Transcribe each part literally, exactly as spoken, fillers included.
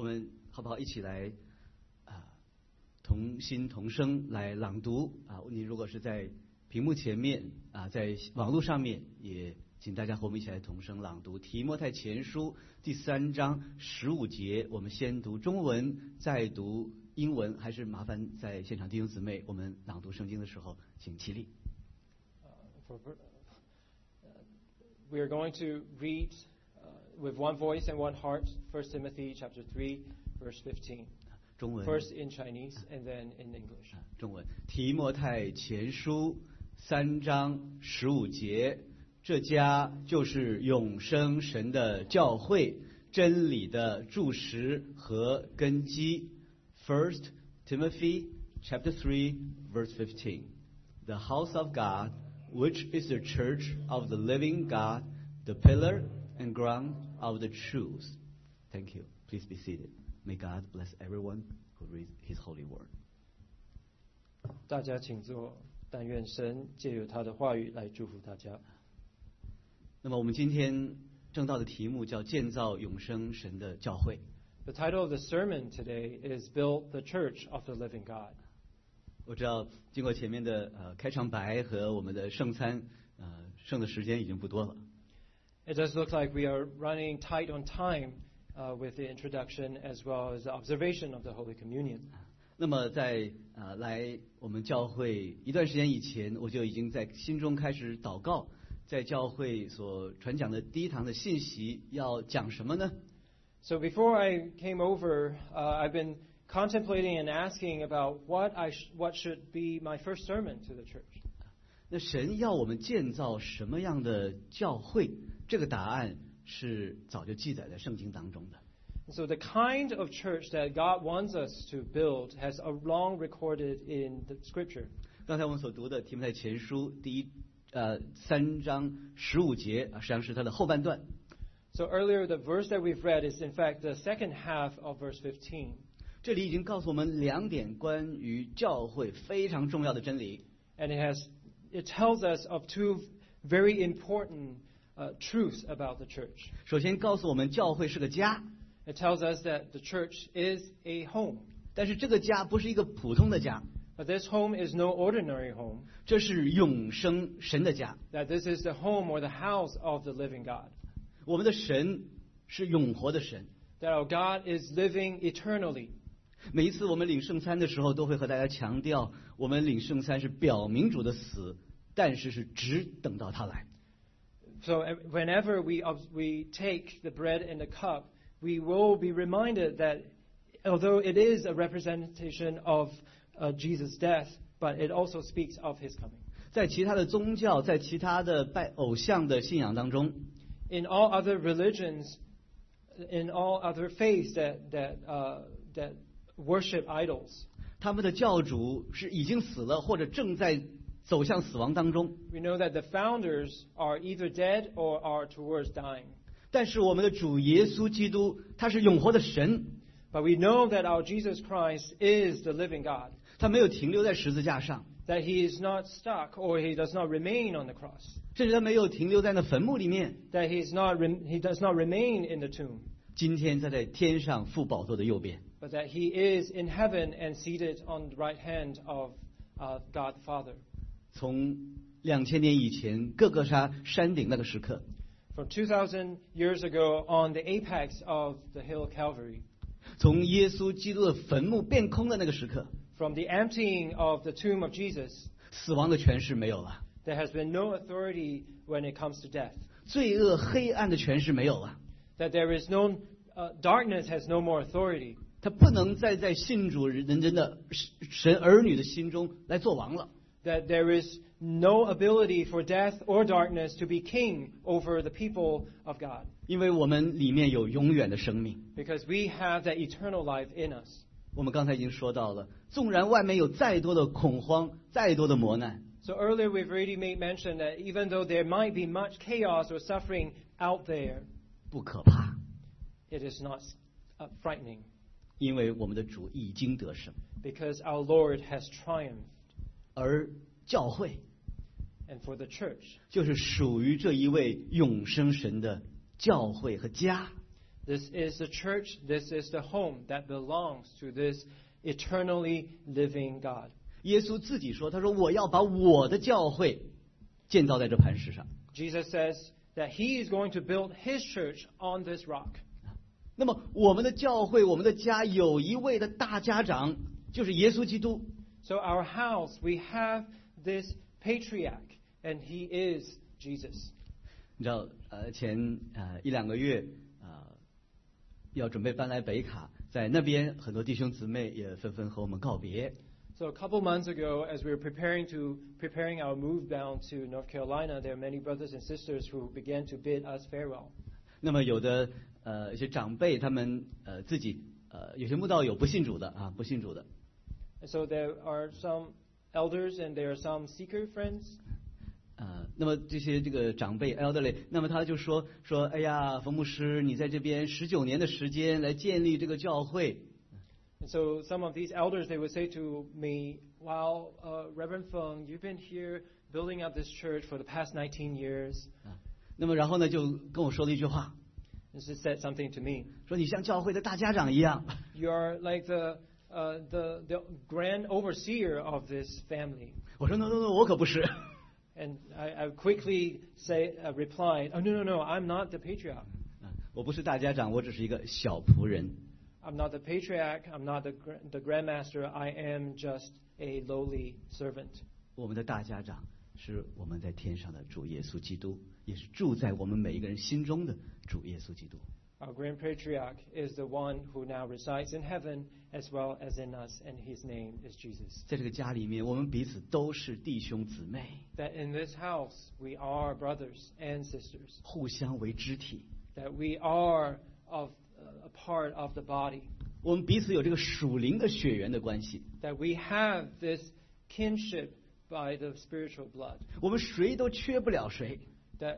我们好不好一起来啊，同心同声来朗读啊？你如果是在屏幕前面啊，在网络上面，也请大家和我们一起来同声朗读提摩太前书第三章十五节。我们先读中文，再读英文，还是麻烦在现场弟兄姊妹，我们朗读圣经的时候，请起立。 Uh, for, uh, we are going to read uh, with one voice and one heart, First Timothy chapter three, verse fifteen. 中文 First in Chinese and then in English. 中文提摩太前书三章十五节，这家就是永生神的教会，真理的柱石和根基。First Timothy chapter three, verse fifteen. The house of God, which is the church of the living God, the pillar and ground of the truth. Thank you. Please be seated. May God bless everyone who reads His holy word. 大家请坐，但愿神借由他的话语来祝福大家。 那么我们今天正道的题目叫建造永生神的教会。 The title of the sermon today is Build the Church of the Living God. 我知道经过前面的呃开场白和我们的圣餐，呃剩的时间已经不多了。 It does look like we are running tight on time uh, with the introduction as well as the observation of the Holy Communion. 那么在呃来我们教会一段时间以前，我就已经在心中开始祷告，在教会所传讲的第一堂的信息要讲什么呢？ So before I came over, uh, I've been contemplating and asking about what I sh- what should be my first sermon to the church. 那神要我们建造什么样的教会？这个答案是早就记载在圣经当中的。 So the kind of church that God wants us to build has a long recorded in the Scripture. 刚才我们所读的提摩太前书第一呃三章十五节啊，实际上是它的后半段。 So earlier, the verse that we've read is in fact the second half of verse fifteen. 这里已经告诉我们两点关于教会非常重要的真理。 And it has it tells us of two very important uh, truths about the church. 首先告诉我们教会是个家， It tells us that the church is a home. 但是这个家不是一个普通的家， But this home is no ordinary home. 这是永生神的家。 That this is the home or the house of the living God. 我们的神是永活的神。 That our God is living eternally. 每一次我们领圣餐的时候，都会和大家强调，我们领圣餐是表明主的死，但是是只等到他来。 So whenever we we take the bread and the cup, we will be reminded that although it is a representation of uh, Jesus' death, but it also speaks of His coming. 在其他的宗教，在其他的拜偶像的信仰当中， In all other religions, in all other faiths that that uh, that worship idols, 他们的教主是已经死了，或者正在走向死亡当中。 we know that the founders are either dead or are towards dying. 但是我们的主耶稣基督，他是永活的神， But we know that our Jesus Christ is the living God. 他没有停留在十字架上， That He is not stuck or He does not remain on the cross. 甚至他没有停留在那坟墓里面。 That He is not rem- He does not remain in the tomb. 今天他在天上父宝座的右边。 But that He is in heaven and seated on the right hand of uh, God the Father. 从两千年以前各个沙山顶那个时刻， From two thousand years ago on the apex of the hill Calvary. 从耶稣基督的坟墓变空的那个时刻， From the emptying of the tomb of Jesus, 死亡的权势没有了， there has been no authority when it comes to death. 罪恶黑暗的权势没有了， That there is no, uh, darkness has no more authority. 他不能再在信主人人的神儿女的心中来做王了。 That there is no ability for death or darkness to be king over the people of God. 因为我们里面有永远的生命。 Because we have that eternal life in us. 我们刚才已经说到了，纵然外面有再多的恐慌，再多的磨难， So earlier we've already made mention that even though there might be much chaos or suffering out there, 不可怕， it is not uh, frightening. 因为我们的主已经得胜。 Because our Lord has triumphed. 而教会 And for the church, 就是属于这一位永生神的教会和家。 This is the church, this is the home that belongs to this eternally living God. 耶稣自己说：“他说我要把我的教会建造在这磐石上。” Jesus says that he is going to build his church on this rock. 那么我们的教会，我们的家有一位的大家长，就是耶稣基督。 So our house, we have this patriarch, and he is Jesus. 你知道，呃，前呃一两个月啊、呃，要准备搬来北卡，在那边很多弟兄姊妹也纷纷和我们告别。 So a couple months ago, as we were preparing to preparing our move down to North Carolina, there are many brothers and sisters who began to bid us farewell. 那么有的呃一些长辈，他们呃自己呃有些慕道友不信主的啊，不信主的。 And so there are some elders and there are some seeker friends. 呃，那么这些这个长辈 elderly， 那么他就说说，哎呀，冯牧师，你在这边十九年的时间来建立这个教会。 And so some of these elders, they would say to me, wow, uh, Reverend Feng, you've been here building up this church for the past nineteen years. 啊，那么然后呢，就跟我说了一句话， And she said something to me. 说你像教会的大家长一样。 You are like the, uh, the, the grand overseer of this family. 我说 no no no， 我可不是。 And I, I quickly say, uh, replied, oh, no, no, no, I'm not the patriarch. 啊，我不是大家长，我只是一个小仆人。 I'm not the patriarch. I'm not the, the grandmaster. I am just a lowly servant. 我们的大家长是我们在天上的主耶稣基督，也是住在我们每一个人心中的主耶稣基督。 Our grand patriarch is the one who now resides in heaven as well as in us, and his name is Jesus. 在这个家里面，我们彼此都是弟兄姊妹， That in this house we are brothers and sisters. 互相为肢体。 That we are of uh, a part of the body. 我们彼此有这个属灵的血缘的关系， That we have this kinship by the spiritual blood. 我们谁都缺不了谁。 That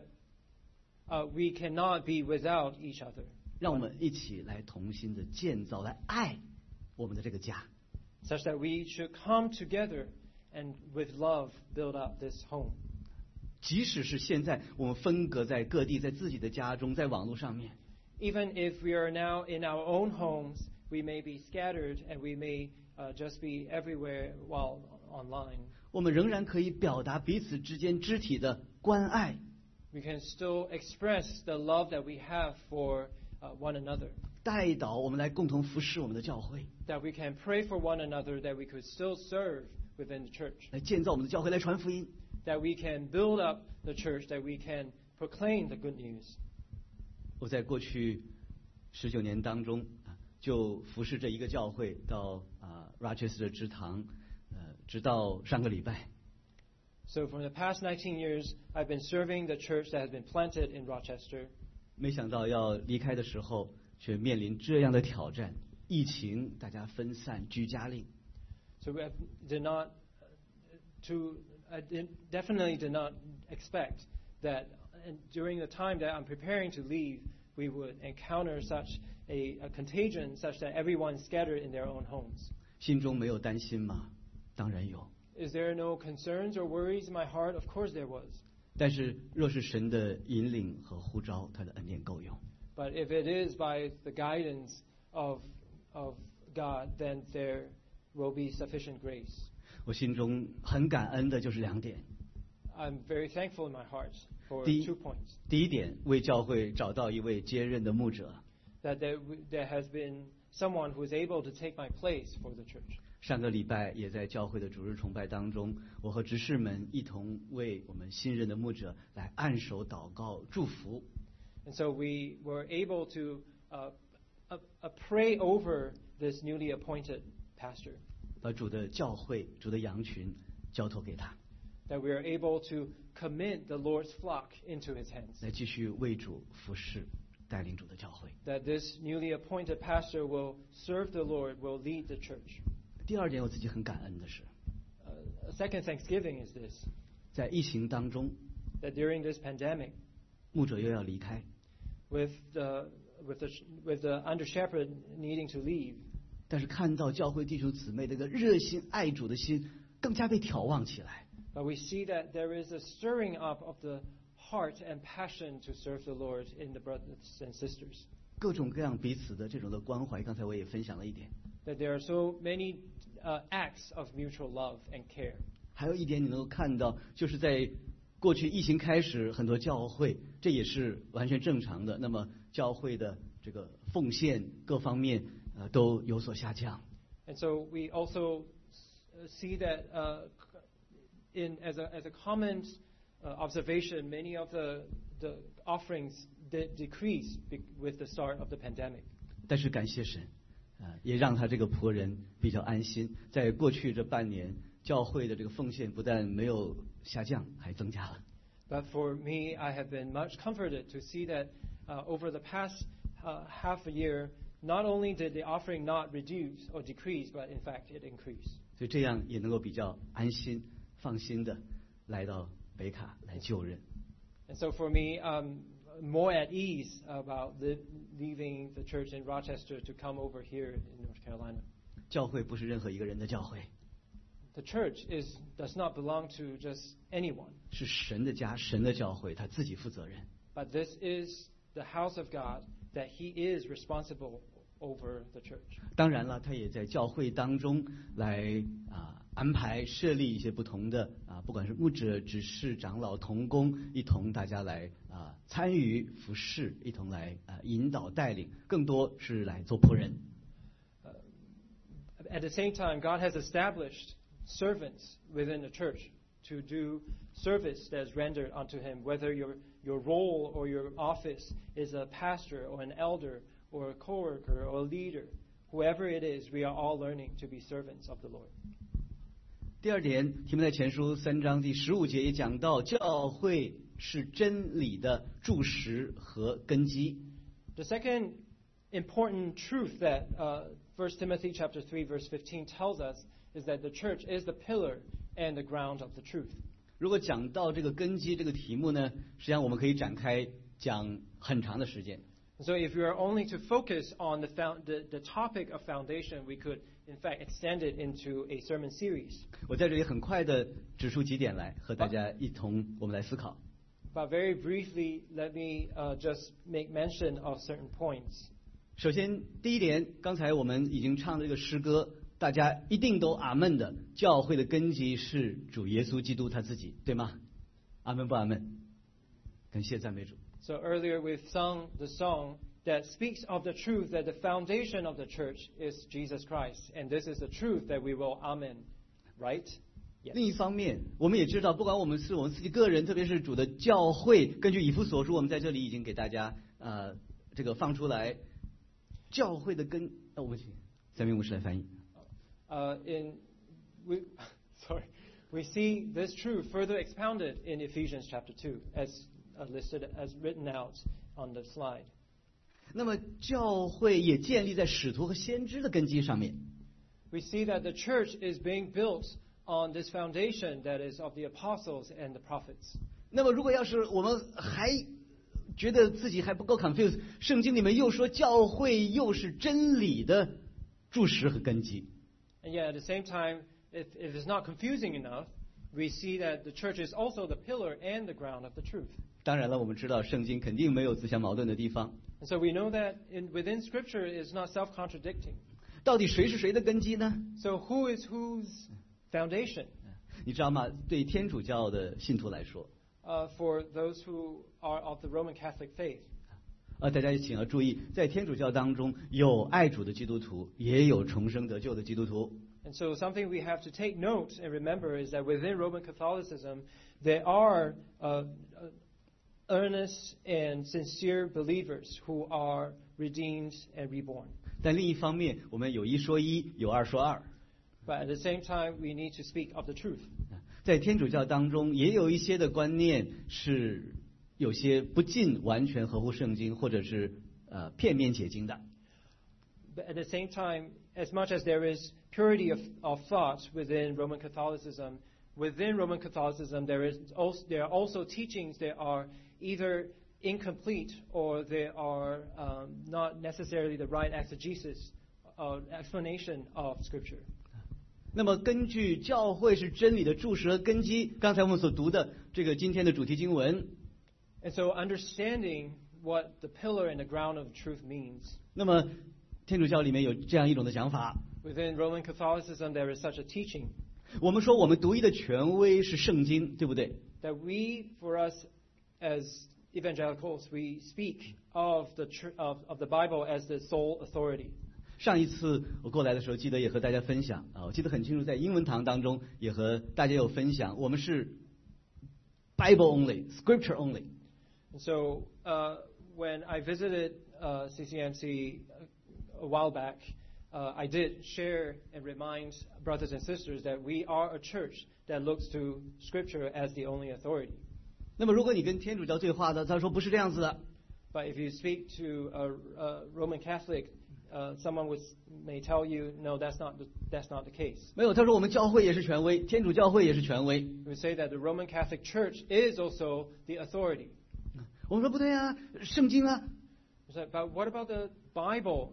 uh, we cannot be without each other. 让我们一起来同心的建造，来爱我们的这个家。 Such that we should come together and with love build up this home. 即使是现在我们分隔在各地，在自己的家中，在网络上面， Even if we are now in our own homes, we may be scattered and we may uh, just be everywhere while online. 我们仍然可以表达彼此之间肢体的关爱， We can still express the love that we have for uh, one another. 带导我们来共同服侍我们的教会， That we can pray for one another, that we could still serve within the church. 来建造我们的教会，来传福音。 That we can build up the church, that we can proclaim the good news. 我在过去十九年当中啊，就服侍这一个教会到啊 Rochester 之堂，呃，直到上个礼拜。 So for the past nineteen years, I've been serving the church that has been planted in Rochester. 没想到要离开的时候，却面临这样的挑战：疫情，大家分散，居家令。 So we have- did not, to, I did, definitely did not expect that and during the time that I'm preparing to leave, we would encounter such a, a contagion such that everyone scattered in their own homes. 心中没有担心吗？当然有。 Is there no concerns or worries in my heart? Of course there was. 但是若是神的引领和呼召，他的恩典够用。 But if it is by the guidance of, of God, then there will be sufficient grace. 我心中很感恩的就是两点。 I'm very thankful in my heart for 第一 two points. 第一点，为教会找到一位接任的牧者。 That there, there has been someone who is able to take my place for the church. 上个礼拜也在教会的主日崇拜当中，我和执事们一同为我们新任的牧者来按手祷告祝福。 And so we were able to uh, uh, uh, pray over this newly appointed pastor. 把主的教会、主的羊群交托给他， That we are able to commit the Lord's flock into his hands. 来继续为主服侍，带领主的教会。 That this newly appointed pastor will serve the Lord, will lead the church. 第二点，我自己很感恩的是， Uh, a second thanksgiving is this, 在疫情当中， that during this pandemic, 牧者又要离开， with the, with the, with the under shepherd needing to leave, 但是看到教会弟兄姊妹这个热心爱主的心，更加被挑旺起来。 but we see that there is a stirring up of the heart and passion to serve the Lord in the brothers and sisters. 各种各样彼此的这种的关怀。刚才我也分享了一点。 That there are so many uh, acts of mutual love and care. 还有一点你能够看到，就是在过去疫情开始，很多教会，这也是完全正常的。那么教会的这个奉献各方面呃都有所下降。 And so we also see that uh, in as a as a common uh, observation, many of the the offerings did decrease with the start of the pandemic. 但是感谢神，啊、呃，也让他这个仆人比较安心。在过去这半年，教会的这个奉献不但没有下降，还增加了。 But for me, I have been much comforted to see that uh, over the past uh, half a year, not only did the offering not reduce or decrease, but in fact it increased. 所以这样也能够比较安心、放心的来到北卡来就任。 And so for me, um, more at ease about li- leaving the church in Rochester to come over here in North Carolina. 教会不是任何一个人的教会。 The church is does not belong to just anyone. 是神的家，神的教会，他自己负责任。 But this is the house of God that He is responsible over the church. 当然了，他也在教会当中来啊安排设立一些不同的啊，不管是牧者、执事、长老、同工，一同大家来啊参与服侍，一同来啊引导带领，更多是来做仆人。 Uh, at the same time, God has established servants within the church to do service that is rendered unto Him, whether your your role or your office is a pastor or an elder or a co-worker or a leader, whoever it is, we are all learning to be servants of the Lord. 第二点，提摩太前书三章第十五节也讲到，教会是真理的柱石和根基。 The second important truth that uh, First Timothy chapter three verse fifteen tells us is that the church is the pillar and the ground of the truth. 如果讲到这个根基这个题目呢，实际上我们可以展开讲很长的时间。 So if we are only to focus on the, found, the, the topic of foundation, we could in fact extend it into a sermon series. 我在这里很快的指出几点来，和大家一同我们来思考。 But very briefly, let me uh, just make mention of certain points. 首先，第一点，刚才我们已经唱的这个诗歌，大家一定都阿门的。教会的根基是主耶稣基督他自己，对吗？阿门不阿门？感谢赞美主。 So earlier we've sung the song that speaks of the truth that the foundation of the church is Jesus Christ. And this is the truth that we will amen. Right? Yes. 另一方面，我们也知道，不管我们是我们自己个人，特别是主的教会，根据以弗所书，我们在这里已经给大家呃这个放出来，教会的根。哦，我们请三明牧师来翻译。 Uh, in we, sorry, we see this truth further expounded in Ephesians chapter two, as uh, listed as written out on the slide. 那么教会也建立在使徒和先知的根基上面。 We see that the church is being built on this foundation that is of the apostles and the prophets. 那么如果要是我们还觉得自己还不够 confused， 圣经里面又说教会又是真理的柱石和根基。 And yet at the same time, if, if it's not confusing enough, we see that the church is also the pillar and the ground of the truth. 当然了，我们知道圣经肯定没有自相矛盾的地方。 And so we know that in, within Scripture is not self-contradicting. 到底谁是谁的根基呢？ So who is whose foundation? 你知道吗？对天主教的信徒来说， Uh, for those who are of the Roman Catholic faith. 啊，大家也请要注意，在天主教当中有爱主的基督徒，也有重生得救的基督徒。 And so something we have to take note and remember is that within Roman Catholicism, there are uh, earnest and sincere believers who are redeemed and reborn. 但另一方面，我们有一说一，有二说二。 But at the same time, we need to speak of the truth. 在天主教当中，也有一些的观念是有些不尽完全合乎圣经，或者是呃片面解经的。 But at the same time, as much as there is purity of, of thought within Roman Catholicism, within Roman Catholicism there is also, there are also teachings that are either incomplete or they are um, not necessarily the right exegesis or explanation of Scripture. 那么，根据教会是真理的柱石和根基，刚才我们所读的这个今天的主题经文， And so understanding what the pillar and the ground of truth means. 那么天主教里面有这样一种的讲法， Within Roman Catholicism, there is such a teaching 我们说我们独一的权威是圣经，对不对？ that we, for us as evangelicals, we speak of the tr- of, of the Bible as the sole authority. 上一次我过来的时候，记得也和大家分享啊，我记得很清楚，在英文堂当中也和大家有分享，我们是 Bible only, Scripture only。 And so, uh, when I visited uh, C C M C a while back, uh, I did share and remind brothers and sisters that we are a church that looks to Scripture as the only authority. 那么如果你跟天主教对话的，他说不是这样子的。 But if you speak to a, a Roman Catholic, uh, someone would, may tell you, no, that's not the, that's not the case. 没有，他说我们教会也是权威，天主教会也是权威。 We say that the Roman Catholic Church is also the authority. 我们说不对啊，圣经啊。 We say, but what about the Bible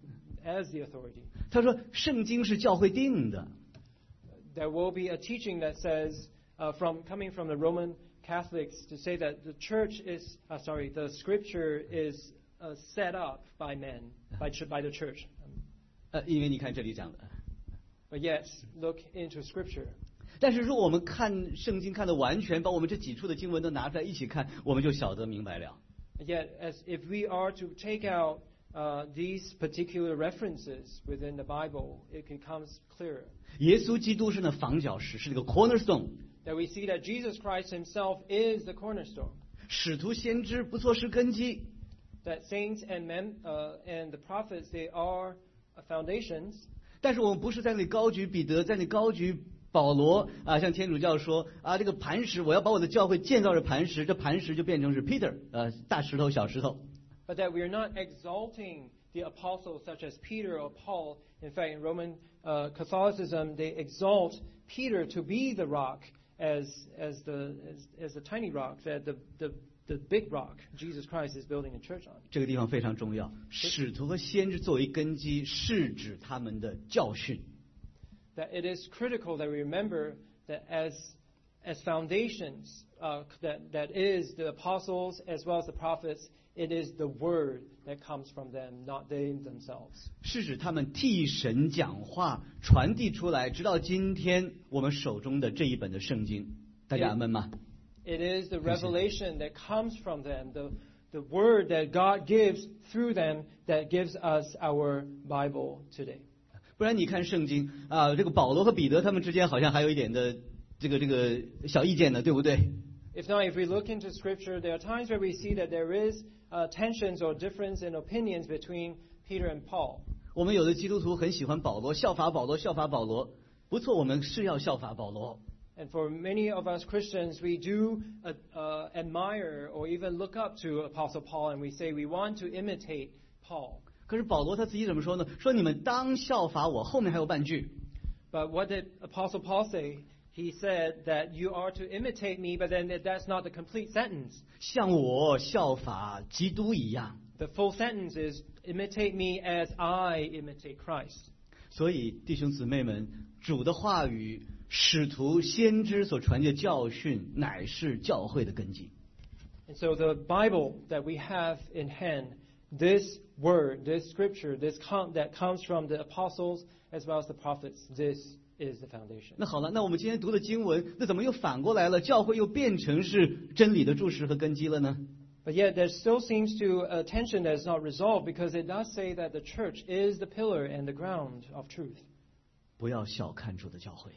as the authority? 他说圣经是教会定的。 There will be a teaching that says, uh, from coming from the Roman Catholics, to say that the church is, uh, sorry, the Scripture is uh, set up by men, by ch- by the church. 呃，因为你看这里讲的。 But yet, look into Scripture. 但是如果我们看圣经看的完全，把我们这几处的经文都拿出来一起看，我们就晓得明白了。 Yet, as if we are to take out uh, these particular references within the Bible, it becomes clearer. 耶稣基督是那房角石，是那个 cornerstone。 That we see that Jesus Christ himself is the cornerstone. 使徒先知不错是根基。 That saints and men uh, and the prophets, they are uh, foundations. 但是我们不是在那里高举彼得，在那里高举保罗啊，像天主教说啊，这个磐石，我要把我的教会建造着磐石，这磐石就变成是 Peter， 呃，大石头、小石头。 But that we are not exalting the apostles such as Peter or Paul. In fact, in Roman uh, Catholicism, they exalt Peter to be the rock as as the as, as the tiny rock that the, the the big rock Jesus Christ is building a church on. 这个地方非常重要，使徒和先知作为根基，是指他们的教训。 That it is critical that we remember that as as foundations, uh, that that is the apostles as well as the prophets. It is the word that comes from them, not they themselves. 是指他们替神讲话，传递出来，直到今天我们手中的这一本的圣经。大家阿们吗？ It is the revelation that comes from them, the the word that God gives through them that gives us our Bible today. 不然你看圣经啊，这个保罗和彼得他们之间好像还有一点的这个这个小意见呢，对不对？ If not, if we look into Scripture, there are times where we see that there is uh, tensions or difference in opinions between Peter and Paul. 我们有的基督徒很喜欢保罗，效法保罗，效法保罗，不错，我们是要效法保罗。 And for many of us Christians, we do uh, uh, admire or even look up to Apostle Paul, and we say we want to imitate Paul. 可是保罗他自己怎么说呢？说你们当效法我，后面还有半句。 But what did Apostle Paul say? He said that you are to imitate me, but then that's not the complete sentence. 像我效法基督一样。 The full sentence is, imitate me as I imitate Christ. 所以弟兄姊妹们，主的话语、使徒、先知所传递的教训，乃是教会的根基。 And so the Bible that we have in hand, this word, this scripture, this com- that comes from the apostles as well as the prophets, this is the foundation. 那好了，那我们今天读的经文，那怎么又反过来了？教会又变成是真理的柱石和根基了呢？ But yet there still seems to a tension that is not resolved because it does say that the church is the pillar and the ground of truth. 不要小看主的教会。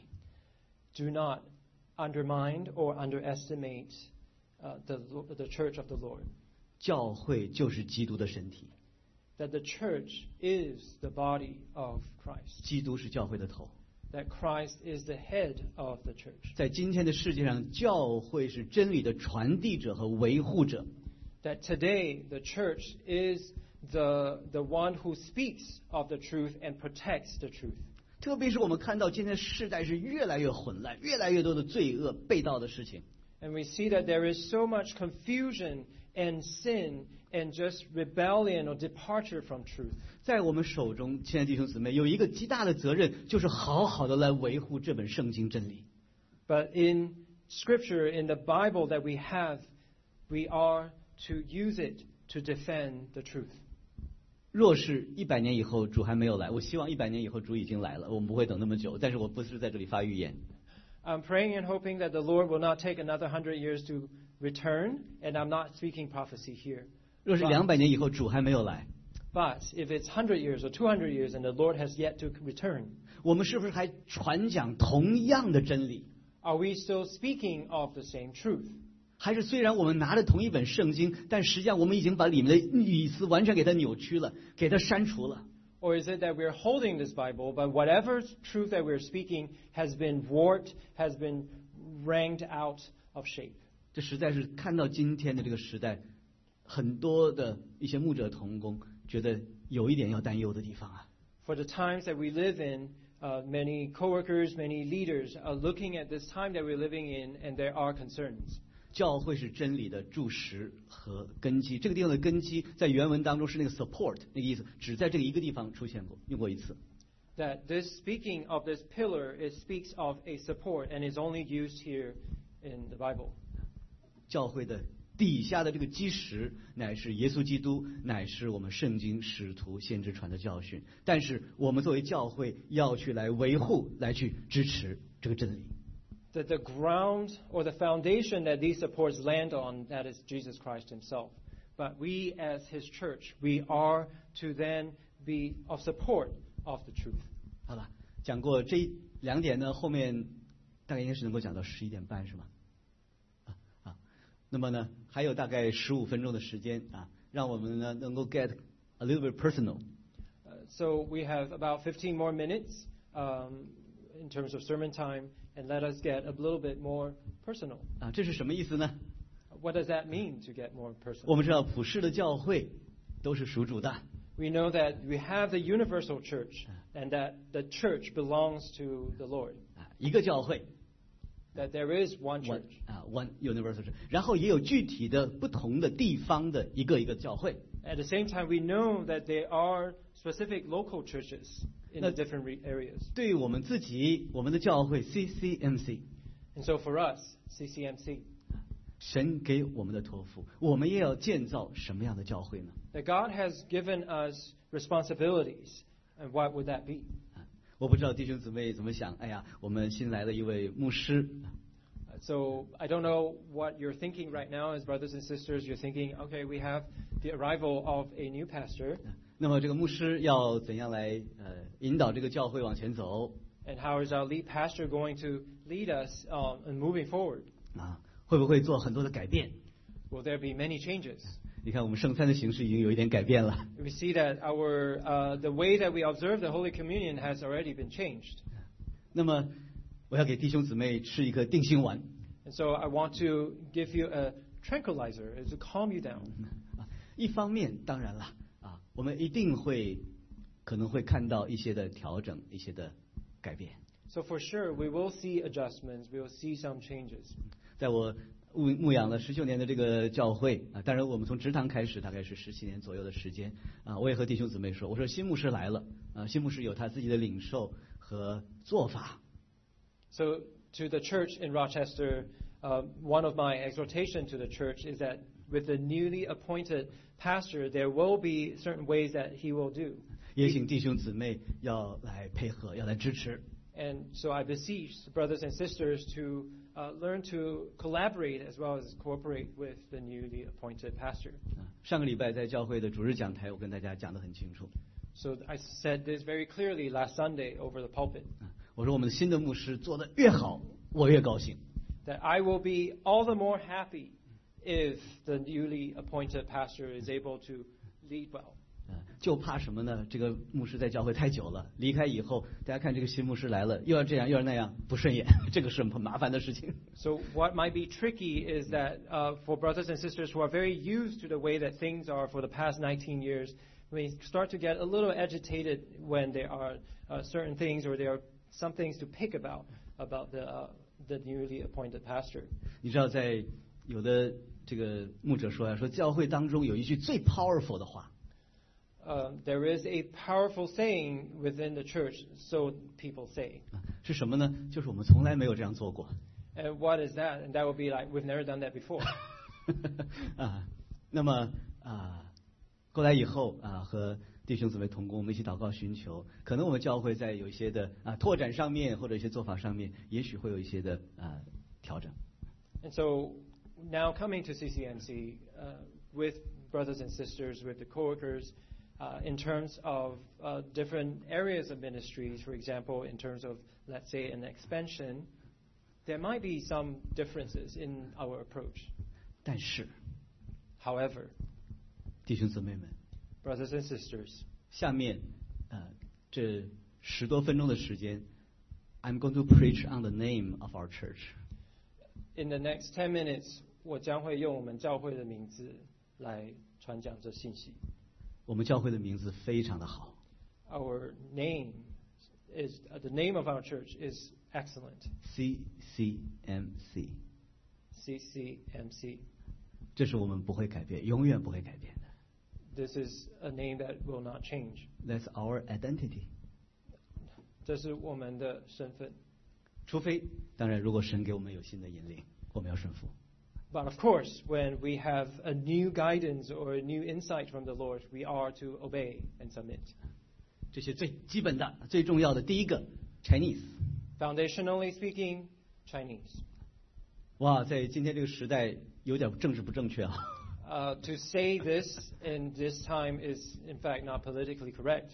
Do not undermine or underestimate uh, the, the church of the Lord. 教会就是基督的身体， That the church is the body of Christ. 基督是教会的头。 That Christ is the head of the church. 在今天的世界上，教会是真理的传递者和维护者。 That today the church is the, the one who speaks of the truth and protects the truth. 特别是我们看到今天世代是越来越混乱，越来越多的罪恶、背道的事情。 And we see that there is so much confusion and sin and just rebellion or departure from truth. 在我们手中，亲爱的弟兄姊妹，有一个极大的责任，就是好好的来维护这本圣经真理。 But in Scripture, in the Bible that we have, we are to use it to defend the truth. 若是一百年以后主还没有来，我希望一百年以后主已经来了，我们不会等那么久。但是我不是在这里发预言。 I'm praying and hoping that the Lord will not take another hundred years to return, and I'm not speaking prophecy here. 若是两百年以后主还没有来， But if it's one hundred years or two hundred years and the Lord has yet to return, 我们是不是还传讲同样的真理？ are we still speaking of the same truth? 还是虽然我们拿着同一本圣经，但实际上我们已经把里面的意思完全给它扭曲了，给它删除了？ Or is it that we're holding this Bible, but whatever truth that we're speaking has been warped, has been wranged out of shape? 这实在是看到今天的这个时代，很多的一些牧者同工觉得有一点要担忧的地方啊。 For the times that we live in, uh, many coworkers, many leaders are looking at this time that we're living in, and there are concerns. 教会是真理的柱石和根基。这个地方的根基在原文当中是那个 support 那个意思，只在这个一个地方出现过，用过一次。 That this speaking of this pillar, it speaks of a support and is only used here in the Bible. 教会的底下的这个基石乃是耶稣基督，乃是我们圣经使徒先知传的教训。但是我们作为教会要去来维护，来去支持这个真理。 That the ground or the foundation that these supports land on, that is Jesus Christ himself. But we as his church, we are to then be of support of the truth. 好了，讲过这两点呢，后面大概应该是能够讲到十一点半，是吗？啊啊，那么呢，还有大概十五分钟的时间啊，让我们呢能够 get a little bit personal。 Uh, so we have about fifteen more minutes um, in terms of sermon time, and let us get a little bit more personal. 啊，这是什么意思呢？ What does that mean to get more 我 personal? 们知道普世的教会都是属主的， We know that we have the universal church, and that the church belongs to the Lord. 啊，一个教会 That there is one ，one church. 啊 one universal church，然后也有具体的不同的地方的一个一个教会。 At the same time, we know that there are specific local churches in the That- different re- areas. 对于我们自己，我们的教会 C C M C， And so for us, C C M C, 神给我们的托付，我们也要建造什么样的教会呢？ that God has given us responsibilities. And what would that be? 我不知道弟兄姊妹怎么想。哎呀，我们新来了一位牧师， Uh, So I don't know what you're thinking right now as brothers and sisters. You're thinking, okay, we have the arrival of a new pastor. 那么这个牧师要怎样来呃引导这个教会往前走 And how is our lead pastor going to lead us um, in moving forward? 啊？会不会做很多的改变？ Will there be many changes? 你看我们圣餐的形式已经有一点改变了。 We see that our uh, the way that we observe the Holy Communion has already been changed. 那么我要给弟兄姊妹吃一颗定心丸 And so I want to give you a tranquilizer to calm you down. 啊。一方面，当然了啊，我们一定会可能会看到一些的调整，一些的改变。 So for sure, we will see adjustments. We will see some changes. 在我牧牧养了十九年的这个教会啊，当然我们从职堂开始大概是十七年左右的时间啊，我也和弟兄姊妹说，我说新牧师来了啊，新牧师有他自己的领受和做法。 So to the church in Rochester, uh, one of my exhortation to the church is that with the newly appointed pastor, there will be certain ways that he will do. 也请弟兄姊妹要来配合，要来支持。 And so I beseech the brothers and sisters to uh, learn to collaborate as well as cooperate with the newly appointed pastor. 啊，上个礼拜在教会的主日讲台，我跟大家讲得很清楚。 So I said this very clearly last Sunday over the pulpit, 啊，我说我们的新的牧师做得越好，我越高兴。 that I will be all the more happy if the newly appointed pastor is able to lead well. 啊，就怕什么呢？这个牧师在教会太久了，离开以后，大家看这个新牧师来了，又要这样又要那样，不顺眼，这个是很麻烦的事情。 So what might be tricky is that uh, for brothers and sisters who are very used to the way that things are for the past nineteen years, we start to get a little agitated when there are uh, certain things or there are some things to pick about about the uh, the newly appointed pastor. 你知道，在有的这个牧者说呀，说教会当中有一句最 powerful 的话， Uh, there is a powerful saying within the church, so people say. 啊是什么呢？就是我们从来没有这样做过。 And what is that? And that would be like, we've never done that before. 啊，那么啊，过来以后啊，和弟兄姊妹同工，我们一起祷告寻求，可能我们教会在有一些的啊拓展上面，或者一些做法上面，也许会有一些的啊调整。 And so now coming to C C M C uh, with brothers and sisters, with the coworkers, uh, in terms of uh, different areas of ministries, for example, in terms of, let's say, an expansion, there might be some differences in our approach. 但是， However, 弟兄姊妹们， brothers and sisters, 下面呃这十多分钟的时间 ，I'm going to preach on the name of our church. in the next ten minutes, 我将会用我们教会的名字来传讲这信息。 我们教会的名字非常的好。 Our name is uh, the name of our church is excellent. C C M C. C C M C. 这是我们不会改变，永远不会改变的。 This is a name that will not change. That's our identity. 这是我们的身份。 除非，当然，如果神给我们有新的引领，我们要顺服。 But of course, when we have a new guidance or a new insight from the Lord, we are to obey and submit. 这些最基本的、最重要的，第一个 Chinese。 Foundationally speaking, Chinese. 哇，在今天这个时代，有点政治不正确啊。 Uh, to say this in this time is, in fact, not politically correct.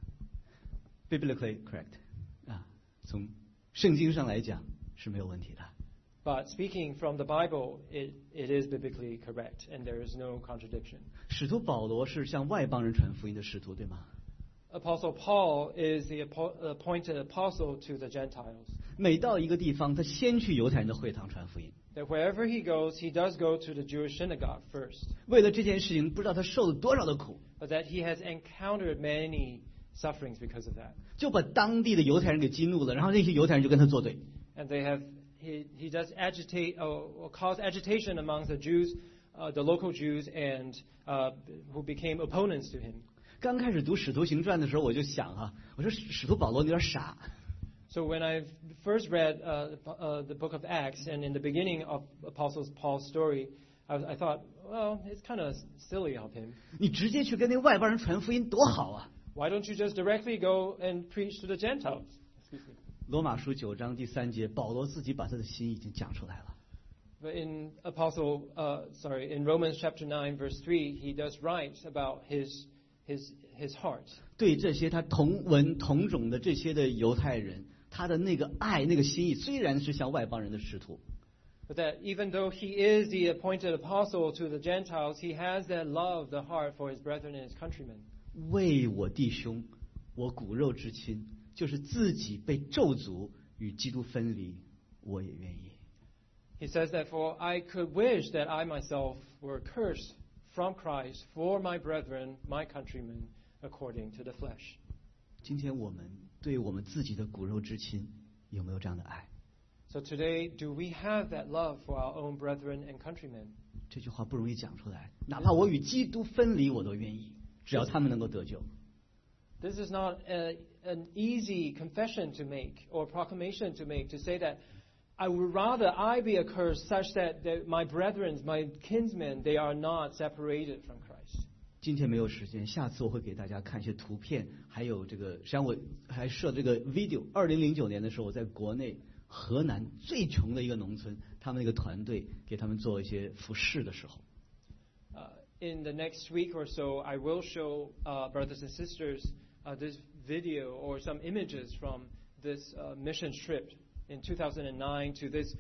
Biblically correct 啊，从圣经上来讲是没有问题的。 But speaking from the Bible, it, it is biblically correct, and there is no contradiction. 使徒保罗是向外邦人传福音的使徒，对吗？ Apostle Paul is the appo- appointed apostle to the Gentiles. 每到一个地方，他先去犹太人的会堂传福音。 That wherever he goes, he does go to the Jewish synagogue first. 为了这件事情，不知道他受了多少的苦， But that he has encountered many sufferings because of that. 就把当地的犹太人给激怒了，然后那些犹太人就跟他作对。 And they have he, he does agitate or, or cause agitation amongst the Jews, uh, the local Jews, and uh, who became opponents to him. 刚开始读《使徒行传》的时候，我就想啊，我说使徒保罗有点傻。 So when I first read uh, uh, the book of Acts, and in the beginning of Apostle Paul's story, I, was, I thought, well, it's kind of silly of him. 你直接去跟那外邦人传福音多好啊！ Why don't you just directly go and preach to the Gentiles? Excuse me. 罗马书九章第三节，保罗自己把他的心已经讲出来了。 But in Apostle, uh, sorry, in Romans chapter nine, verse three, he does write about his his his heart. 对这些他同文同种的这些的犹太人，他的那个爱、那个心意，虽然是向外邦人的使徒， But that even though he is the appointed apostle to the Gentiles, he has that love, the heart for his brethren and his countrymen. 为我弟兄，我骨肉之亲，就是自己被咒诅与基督分离，我也愿意。 He says that for I could wish that I myself were cursed from Christ for my brethren, my countrymen, according to the flesh. 今天我们对我们自己的骨肉之亲有没有这样的爱？ So today, do we have that love for our own brethren and countrymen? 这句话不容易讲出来，哪怕我与基督分离，我都愿意，只要他们能够得救。 This is not a, an easy confession to make or proclamation to make, to say that I would rather I be accursed such that the, my brethren, my kinsmen, they are not separated from Christ. 今天没有时间，下次我会给大家看一些图片，还有这个，实际上我还设这个 video。二零零九年的时候，我在国内河南最穷的一个农村，他们那个团队给他们做一些服饰的时候， Uh, in the next week or so, I will show uh, brothers and sisters uh, this video or some images from this uh, mission trip in two thousand nine to this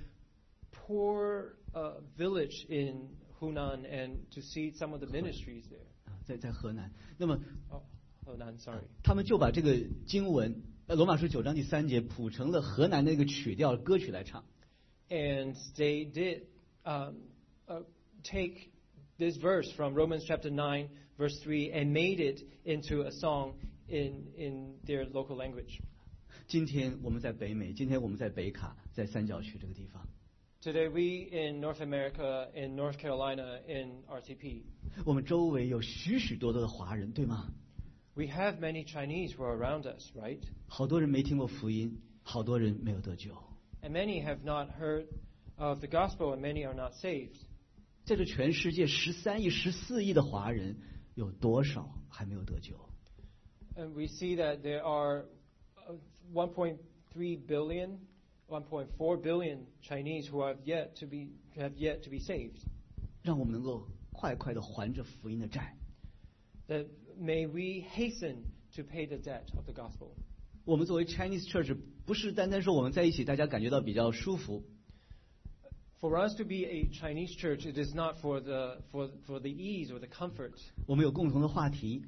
poor uh, village in Hunan and to see some of the ministries there. 啊，在在河南，那么 Oh, Hunan, sorry. 他们就把这个经文，呃，罗马书九章第三节谱成了河南的那个曲调歌曲来唱。 And they did um, uh, take this verse from Romans chapter nine, verse three, and made it into a song in, in their local language. 今天我们在北美，今天我们在北卡，在三角区这个地方， Today we in North America, in North Carolina, in R T P, 我们周围有许许多多的华人，对吗？ we have many Chinese who are around us, right? 好多人没听过福音，好多人没有得救。 And many have not heard of the gospel, and many are not saved. 在这全世界十三亿、十四亿的华人，有多少还没有得救？ And we see that there are uh, one point three billion, one point four billion Chinese who have yet to be have yet to be saved. 让我们能够快快的还这福音的债。 That may we hasten to pay the debt of the gospel. 我们作为 Chinese Church， 不是单单说我们在一起，大家感觉到比较舒服。 For us to be a Chinese church, it is not for the for for the ease or the comfort. 我们有共同的话题，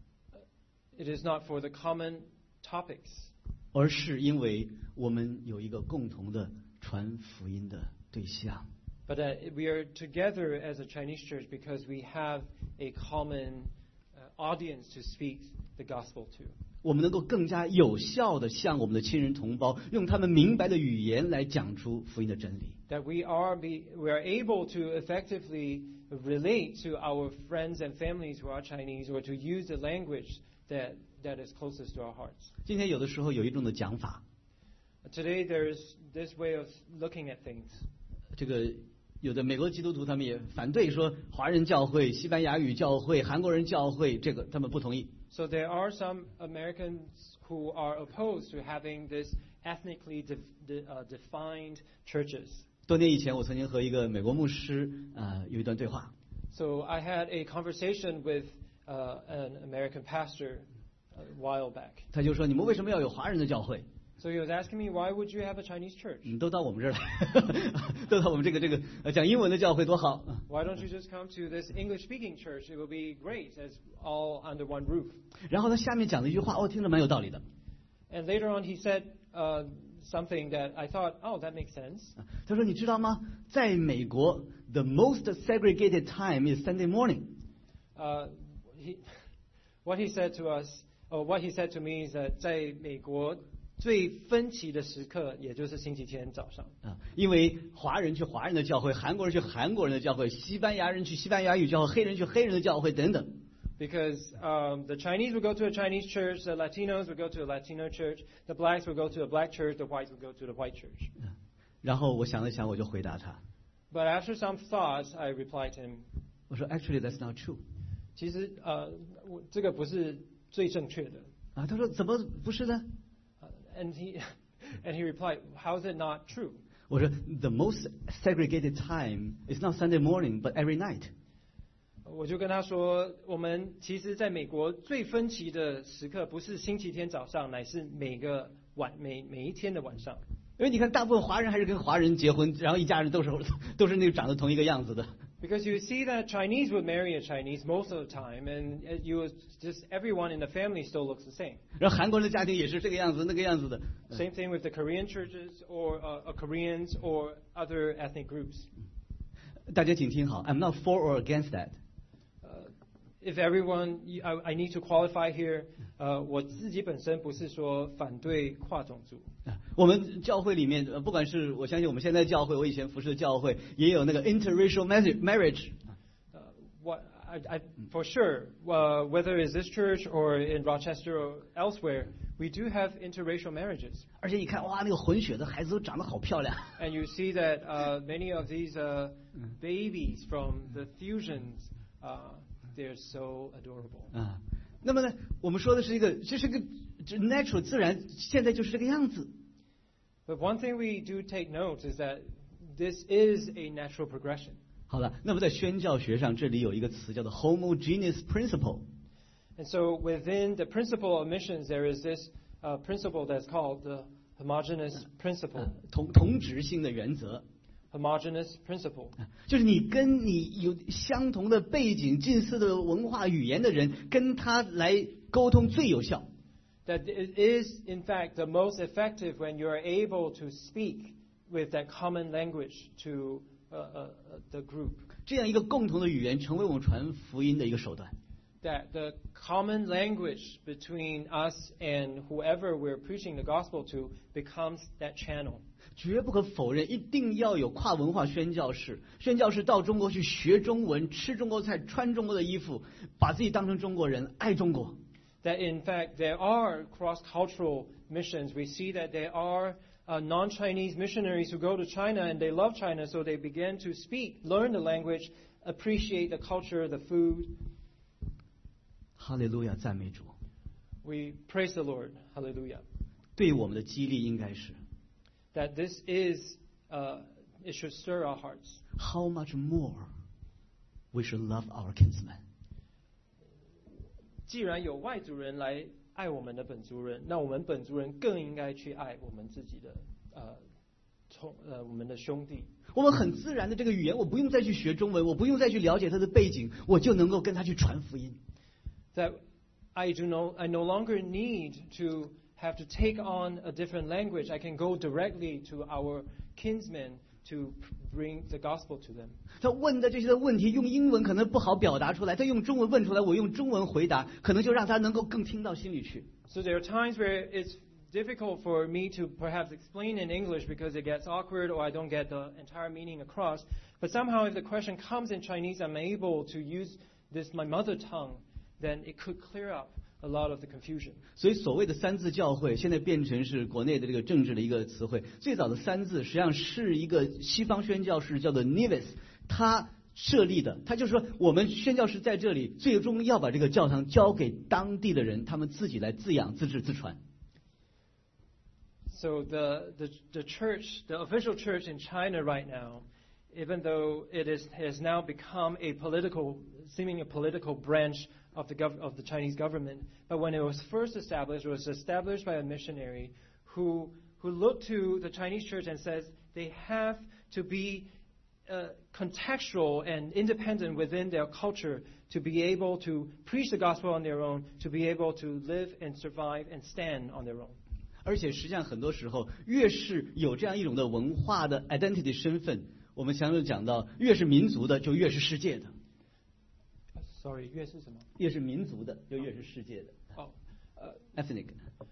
It is not for the common topics. 而是因为我们有一个共同的传福音的对象。 But that we are together as a Chinese church because we have a common uh, audience to speak the gospel to. 我们能够更加有效地向我们的亲人同胞，用他们明白的语言来讲出福音的真理。 That we are be, we are able to effectively relate to our friends and families who are Chinese, or to use the language that that is closest to our hearts. 今天有的时候有一种的讲法， Today there is this way of looking at things. 这个有的美国基督徒他们也反对说华人教会、西班牙语教会、韩国人教会，这个他们不同意。 So there are some Americans who are opposed to having this ethnically de, de, uh, defined churches. 多年以前，我曾经和一个美国牧师啊、呃、有一段对话。 So I had a conversation with uh, an American pastor a while back. 他就说：“你们为什么要有华人的教会？ So he was asking me, why would you have a Chinese church? 你都到我们这儿来，都到我们这个这个呃讲英文的教会多好。” Why don't you just come to this English-speaking church? It will be great as all under one roof. 然后他下面讲了一句话，哦，听着蛮有道理的。 And later on, he said uh, something that I thought, oh, that makes sense. 他说：“你知道吗？在美国 ，the most segregated time is Sunday morning。” Uh, he, what he said to us, or what he said to me is that 在美国最分歧的时刻，也就是星期天早上。 啊，因为华人去华人的教会，韩国人去韩国人的教会，西班牙人去西班牙语教会，黑人去黑人的教会等等。 Because um, the Chinese would go to a Chinese church, the Latinos would go to a Latino church, the blacks would go to a black church, the whites would go to the white church. 然后我想了想，我就回答他， But after some thoughts, I replied to him, 我说 ：“Actually, that's not true。” 其实呃，我这个不是最正确的。 啊，他说：“怎么不是呢？” And he and he replied, how is it not true? 我说 ：“The most segregated time is not Sunday morning, but every night。” 我就跟他说，我们其实在美国最分歧的时刻，不是星期天早上，乃是每个晚每每一天的晚上。 因为你看，大部分华人还是跟华人结婚，然后一家人都是都是那个长得同一个样子的。 Because you see that Chinese would marry a Chinese most of the time, and you would just everyone in the family still looks the same. 然后韩国人的家庭也是这个样子那个样子的。 Same thing with the Korean churches or uh, uh, Koreans or other ethnic groups. 大家请听好 ，I'm not for or against that。 Uh, if everyone, I, I need to qualify here. 呃，我自己本身不是说反对跨种族。 我们教会里面，呃，不管是我相信我们现在教会，我以前服侍的教会，也有那个 interracial marriage。 Uh, what I, I, for sure, uh, whether it's this church or in Rochester or elsewhere, we do have interracial marriages. 而且你看，哇，那个混血的孩子都长得好漂亮。 And you see that uh, many of these uh, babies from the fusions, uh, they're so adorable. 啊，那么呢，我们说的是一个，这是个 natural 自然，现在就是这个样子。 But one thing we do take note is that this is a natural progression. 好了，那么在宣教学上，这里有一个词叫做 homogeneous principle。 And so within the principle of missions, there is this uh, principle that's called the homogeneous principle. 同同质性的原则。 Homogeneous principle. 就是你跟你有相同的背景、近似的文化语言的人，跟他来沟通最有效。 That it is, in fact, the most effective when you are able to speak with that common language to uh, uh, the group. 这样一个共同的语言，成为我们传福音的一个手段。 That the common language between us and whoever we're preaching the gospel to becomes that channel. 绝不可否认，一定要有跨文化宣教士。宣教士到中国去学中文，吃中国菜，穿中国的衣服，把自己当成中国人，爱中国。 That in fact there are cross-cultural missions. We see that there are uh, non-Chinese missionaries who go to China and they love China, so they begin to speak, learn the language, appreciate the culture, the food. 哈利路亚，赞美主。 We praise the Lord. Hallelujah. 对我们的激励应该是 That this is, uh, it should stir our hearts. How much more we should love our kinsmen. 既然有外族人来爱我们的本族人，那我们本族人更应该去爱我们自己的呃从呃我们的兄弟。 我们很自然的这个语言，我不用再去学中文，我不用再去了解他的背景，我就能够跟他去传福音。 That I do no I no longer need to have to take on a different language. I can go directly to our kinsmen to bring the gospel to them. 他问的这些的问题，用英文可能不好表达出来，他用中文问出来，我用中文回答，可能就让他能够更听到心里去。 So there are times where it's difficult for me to perhaps explain in English because it gets awkward or I don't get the entire meaning across. But somehow if the question comes in Chinese, I'm able to use this, my mother tongue, then it could clear up a lot of the confusion. 所以所谓的三字教会现在变成是国内的这个政治的一个词汇。最早的三字实际上是一个西方宣教士叫做 Nevis， 他设立的。他就是说，我们宣教士在这里最终要把这个教堂交给当地的人，他们自己来自养、自治、自传。 So the, the the church, the official church in China right now, even though it is has now become a political, seeming a political branch of the gov- of the Chinese government, but when it was first established, it was established by a missionary who who looked to the Chinese church and says they have to be uh, contextual and independent within their culture to be able to preach the gospel on their own, to be able to live and survive and stand on their own. 而且实际上很多时候，越是有这样一种的文化的 identity 身份，我们常常讲到，越是民族的就越是世界的。 Sorry, 越是什么？ 越是民族的就越是世界的。 哦，呃 ethnic.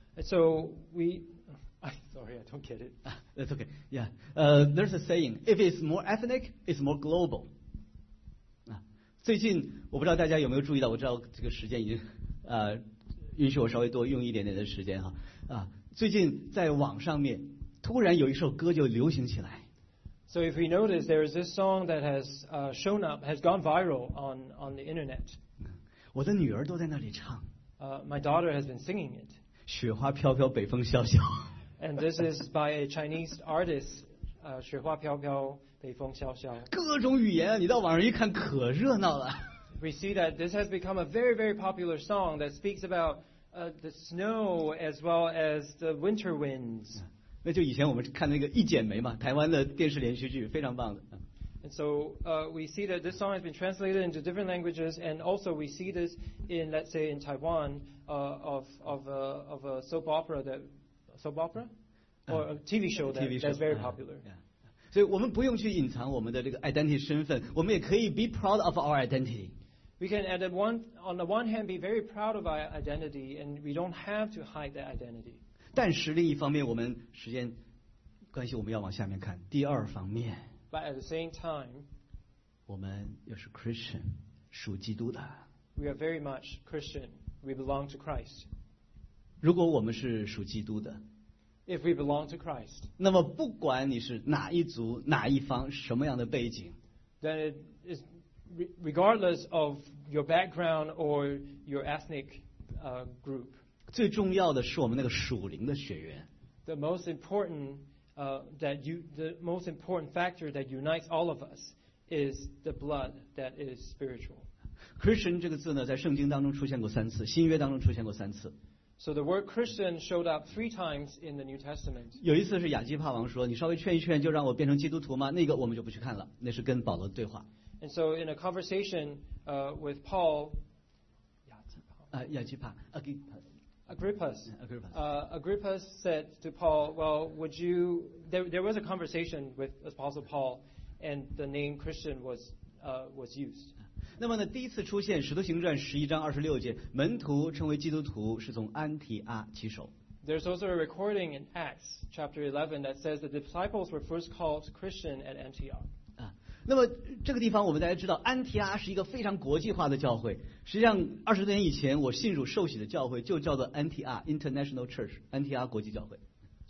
So we, I, sorry, I don't get it. That's okay. Yeah. Uh, there's a saying: if it's more ethnic, it's more global. 啊，最近我不知道大家有没有注意到，我知道这个时间已经呃允许我稍微多用一点点的时间哈啊。最近在网上面突然有一首歌就流行起来。 So if we notice, there is this song that has uh, shown up, has gone viral on, on the internet. 我的女儿都在那里唱。 Uh, my daughter has been singing it. 雪花飘飘，北风萧萧。 And this is by a Chinese artist, uh, 雪花飘飘，北风萧萧。 各种语言啊，你到网上一看，可热闹了。 We see that this has become a very, very popular song that speaks about uh, the snow as well as the winter winds. 那就以前我们看那个《一剪梅》嘛，台湾的电视连续剧，非常棒的。 And so uh, we see that this song has been translated into different languages, and also we see this in, let's say, in Taiwan, uh, of of a, of a soap opera that soap opera or a T V show that, T V show. that's very popular. Yeah. 所以我们不用去隐藏我们的这个 identity 身份，我们也可以 be proud of our identity. We can, at the one, on the one hand, be very proud of our identity, and we don't have to hide that identity. 但是另一方面，我们时间关系，我们要往下面看。第二方面， But at the same time, 我们又是 Christian， 属基督的。 we are very much Christian. We belong to Christ. 如果我们是属基督的， If we belong to Christ, 那么不管你是哪一族、哪一方、什么样的背景， then it is re- regardless of your background or your ethnic uh, group. 最重要的是我们那个属灵的血缘。 The most important uh, that you, the most important factor that unites all of us is the blood that is spiritual. Christian 这个字呢，在圣经当中出现过三次，新约当中出现过三次。 So the word Christian showed up three times in the New Testament. 有一次是亚基帕王说：“你稍微劝一劝，就让我变成基督徒吗？”那个我们就不去看了，那是跟保罗的对话。 And so in a conversation uh, with Paul, 啊，亚基帕 Agrippas, Agrippas. uh, Agrippas said to Paul, well, would you, there, there was a conversation with Apostle Paul, and the name Christian was, uh, was used. 那么呢，第一次出现《使徒行传》十一章二十六节，门徒称为基督徒是从安提阿起手。 There's also a recording in Acts chapter eleven that says the disciples were first called Christian at Antioch. 啊，那么这个地方我们大家知道，安提阿是一个非常国际化的教会。实际上，二十多年以前我信主受洗的教会就叫做安提阿 International Church， 安提阿国际教会。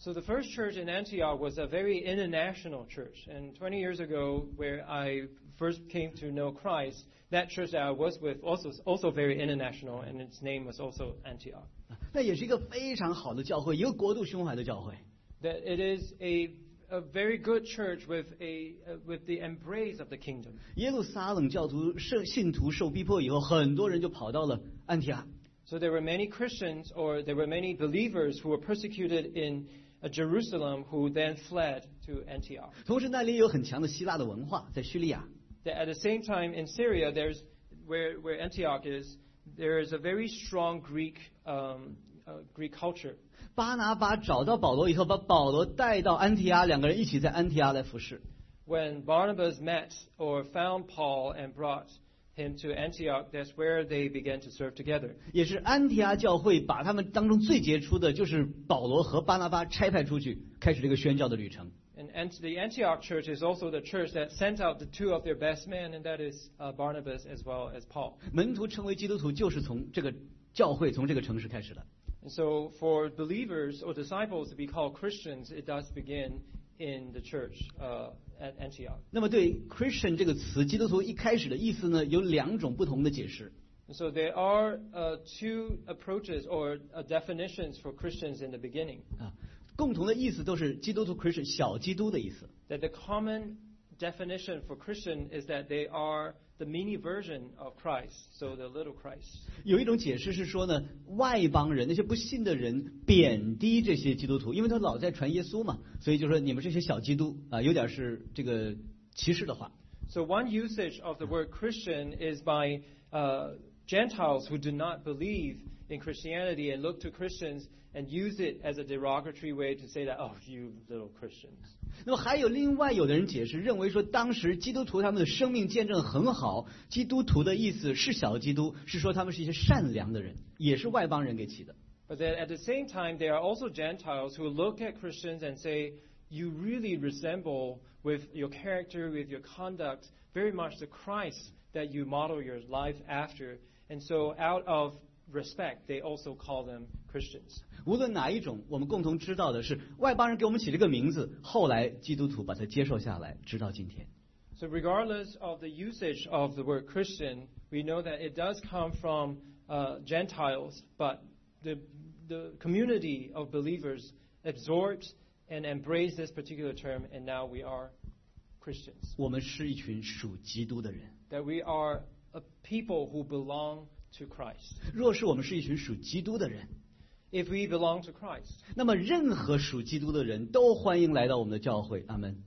So the first church in Antioch was a very international church. And twenty years ago, where I first came to know Christ, that church that I was with also also very international, and its name was also Antioch. 那也是一个非常好的教会，一个国度胸怀的教会。 That it is a a very good church with a uh, with the embrace of the kingdom. 耶路撒冷教徒圣信徒受逼迫以后，很多人就跑到了安提阿。 So there were many Christians, or there were many believers who were persecuted in uh, Jerusalem, who then fled to Antioch. 同时那里也有很强的希腊的文化，在叙利亚。 That at the same time in Syria, there's where where Antioch is, there is a very strong Greek um, uh, Greek culture. 巴拿巴找到保罗以后，把保罗带到安提阿，两个人一起在安提阿来服侍。 When Barnabas met or found Paul and brought him to Antioch, that's where they began to serve together. 也是安提阿教会把他们当中最杰出的，就是保罗和巴拿巴差派出去，开始这个宣教的旅程。 And, and the Antioch church is also the church that sent out the two of their best men, and that is uh, Barnabas as well as Paul. 门徒成为基督徒，就是从这个教会，从这个城市开始的。 And so for believers or disciples to be called Christians, it does begin in the church uh, at Antioch. 那么对 Christian 这个词，基督徒一开始的意思呢，有两种不同的解释。 And so there are uh, two approaches or uh, definitions for Christians in the beginning. 啊，共同的意思都是基督徒 Christian 小基督的意思。 That the common definition for Christian is that they are the mini version of Christ, so the little Christ. 有一种解释是说呢，外邦人那些不信的人贬低这些基督徒，因为他老在传耶稣嘛，所以就说你们这些小基督啊，有点是这个歧视的话。 So one usage of the word Christian is by uh, Gentiles who do not believe in Christianity and look to Christians and use it as a derogatory way to say that, oh, you little Christians. 那么还有另外有的人解释，认为说当时基督徒他们的生命见证很好，基督徒的意思是小基督，是说他们是一些善良的人，也是外邦人给起的。 But then at the same time, there are also Gentiles who look at Christians and say, you really resemble with your character, with your conduct, very much the Christ that you model your life after. And so out of respect, they also call them Christians. 无论哪一种，我们共同知道的是，外邦人给我们起这个名字，后来基督徒把它接受下来，直到今天。 So regardless of the usage of the word Christian, we know that it does come from uh, Gentiles, but the the community of believers absorbed and embraced this particular term, and now we are Christians. 我们是一群属基督的人。 That we are a people who belong to Christ. 若是我们是一群属基督的人， If we belong to Christ, 那么任何属基督的人都欢迎来到我们的教会。阿门。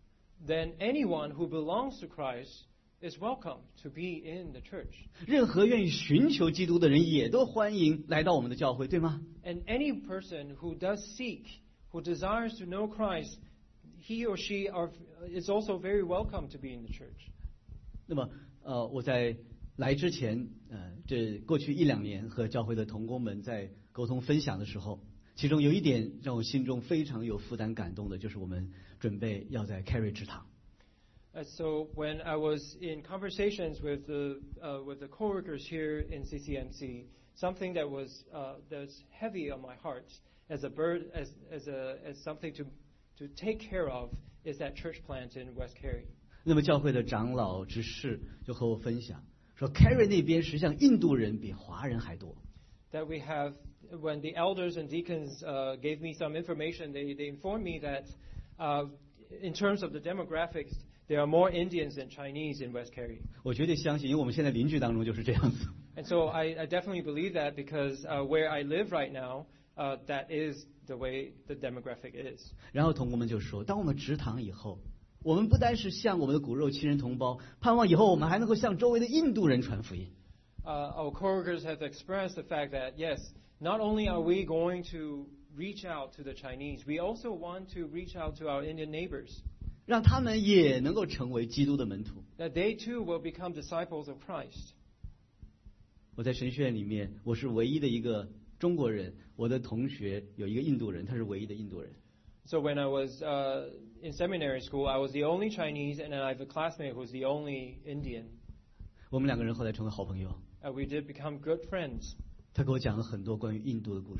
then anyone who belongs to Christ is welcome to be in the church. 任何愿意寻求基督的人也都欢迎来到我们的教会，对吗？ And any person who does seek, who desires to know Christ, he or she are, is also very welcome to be in the church. 那么，呃，我在来之前，呃，这过去一两年和教会的同工们在沟通分享的时候，其中有一点让我心中非常有负担感动的，就是我们准备要在 Carry 职堂。 Uh, so when I was in conversations with the uh, with the coworkers here in C C M C, something that was uh, that's heavy on my heart as a bird as as a as something to to take care of is that church plant in West Cary. 那么教会的长老执事就和我分享说 ，Carry 那边实际上印度人比华人还多。 That we have when the elders and deacons uh, gave me some information, they they informed me that uh, in terms of the demographics, there are more Indians than Chinese in West Cary. 我绝对相信，因为我们现在邻居当中就是这样子。 And so I, I definitely believe that because uh, where I live right now, uh, that is the way the demographic is. 然后同工们就说，当我们职堂以后，我们不单是向我们的骨肉亲人同胞，盼望以后我们还能够向周围的印度人传福音。 Uh, our coworkers have expressed the fact that yes, not only are we going to reach out to the Chinese, we also want to reach out to our Indian neighbors. 让他们也能够成为基督的门徒。 That they too will become disciples of Christ. 我在神学院里面，我是唯一的一个中国人，我的同学有一个印度人，他是唯一的印度人。 So when I was uh, in seminary school, I was the only Chinese, and then I have a classmate who was the only Indian. 我们两个人后来成为好朋友。 Uh, we did become good friends. 他给我讲了很多关于印度的故事。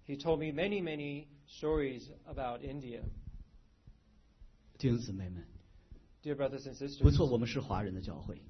he told me many, many stories about India. 弟兄姊妹们， Dear brothers and 不 sisters, 错，我们是华人的教会，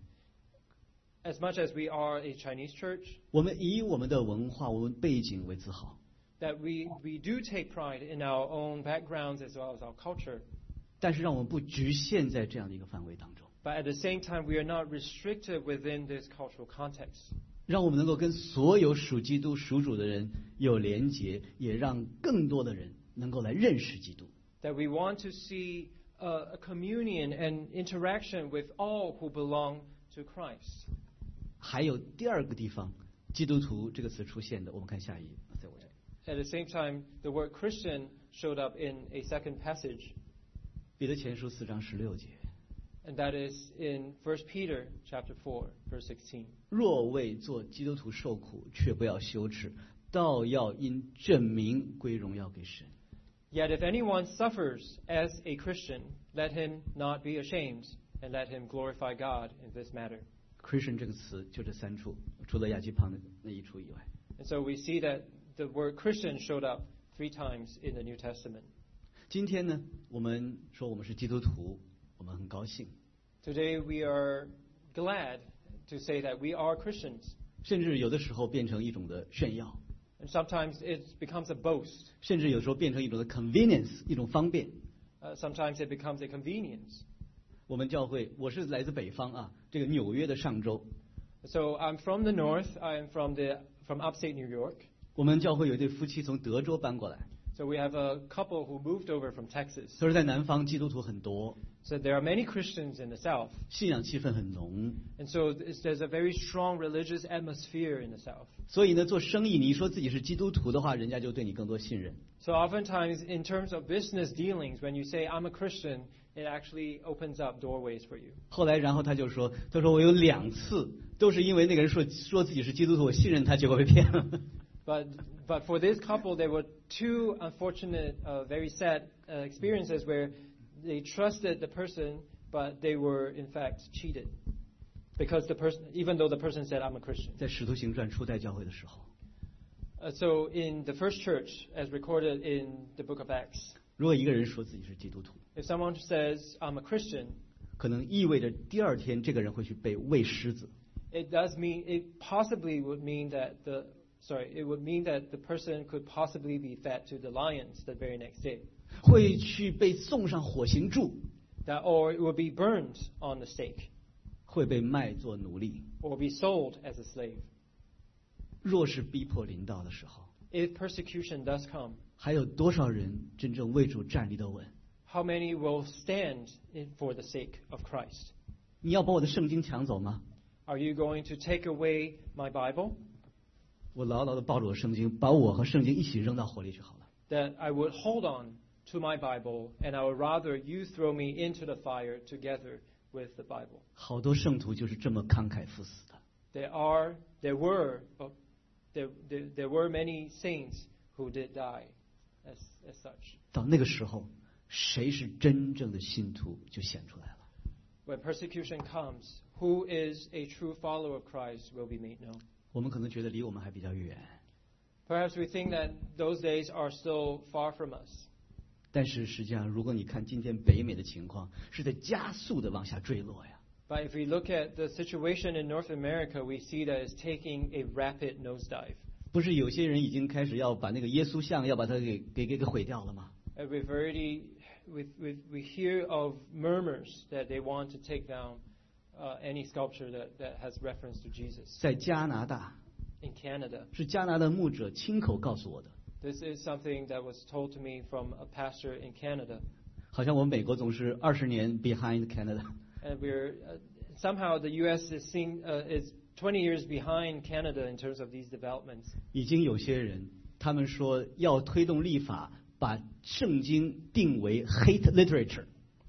as much as we are a Chinese church, 我们以我们的文化、我们背景为自豪。 that we, we do take pride in our own backgrounds as well as our culture. 但是让我们不局限在这样的一个范围当中， But at the same time, we are not restricted within this cultural context. 让我们能够跟所有属基督、属主的人有连结，也让更多的人能够来认识基督。 That we want to see a, a communion and interaction with all who belong to Christ. 还有第二个地方，基督徒这个词出现的，我们看下一页，在我这里。 At the same time, the word Christian showed up in a second passage, 彼得前书四章十六节， and that is in First Peter chapter four, verse sixteen. 若为做基督徒受苦，却不要羞耻，倒要因证明归荣耀给神。 Yet if anyone suffers as a Christian, let him not be ashamed, and let him glorify God in this matter. Christian 这个词就这三处，除了亚基旁的那一处以外。 And so we see that the word Christian showed up three times in the New Testament. 今天呢，我们说我们是基督徒，我们很高兴， Today we are glad to say that we are Christians. 甚至有的时候变成一种的炫耀， And sometimes it becomes a boast. 甚至有时候变成一种的 convenience， 一种方便。 Uh, sometimes it becomes a convenience. 我们教会，我是来自北方啊，这个纽约的上州， So I'm from the north. I am from the from upstate New York. 我们教会有一对夫妻从德州搬过来， So we have a couple who moved over from Texas. 所以在南方基督徒很多， So there are many Christians in the south. 信仰气氛很浓， And so there's there's a very strong religious atmosphere in the south. 所以呢，做生意你说自己是基督徒的话，人家就对你更多信任。 So oftentimes in terms of business dealings, when you say I'm a Christian, it actually opens up doorways for you. 后来，然后他就说，他说我有两次都是因为那个人说说自己是基督徒，我信任他，结果被骗了。 But but for this couple, there were two unfortunate, uh, very sad uh, experiences where they trusted the person, but they were in fact cheated because the person, even though the person said I'm a Christian. 在使徒行传初代教会的时候， Uh, so in the first church, as recorded in the book of Acts, 如果一个人说自己是基督徒， if someone says I'm a Christian, 可能意味着第二天这个人会去被喂狮子， it does mean it possibly would mean that the sorry, it would mean that the person could possibly be fed to the lions the very next day, 会去被送上火刑柱， that or it would be burned on the stake, 会被卖作奴隶。 or be sold as a slave. 若是逼迫临到的时候， If persecution does come, 还有多少人真正为主站立得稳？ how many will stand in, for the sake of Christ? 你要把我的圣经抢走吗？ Are you going to take away my Bible? 我牢牢地抱着我圣经，把我和圣经一起扔到火里去好了。 That I would hold on to my Bible, and I would rather you throw me into the fire together with the Bible. 好多圣徒就是这么慷慨赴死的。 There are, there were, oh, there, there, there were many saints who did die as, as such. 到那个时候，谁是真正的信徒就显出来了。 When persecution comes, who is a true follower of Christ will be made known. 我们可能觉得离我们还比较远， Perhaps we think that those days are still far from us. 但是实际上，如果你看今天北美的情况，是在加速的往下坠落呀。 But if we look at the situation in North America, we see that it's taking a rapid nosedive. 不是有些人已经开始要把那个耶稣像要把它给给给给毁掉了吗？ And we've already, we, we, we hear of murmurs that they want to take down uh, any sculpture that, that has reference to Jesus. 在加拿大， In Canada, 是加拿大牧者亲口告诉我的。 this is something that was told to me from a pastor in Canada. 好像我们美国总是二十年 behind Canada， And we're, uh, somehow the U S is, seen, uh, is twenty years behind Canada in terms of these developments. 已经有些人他们说要推动立法，把圣经定为 hate literature。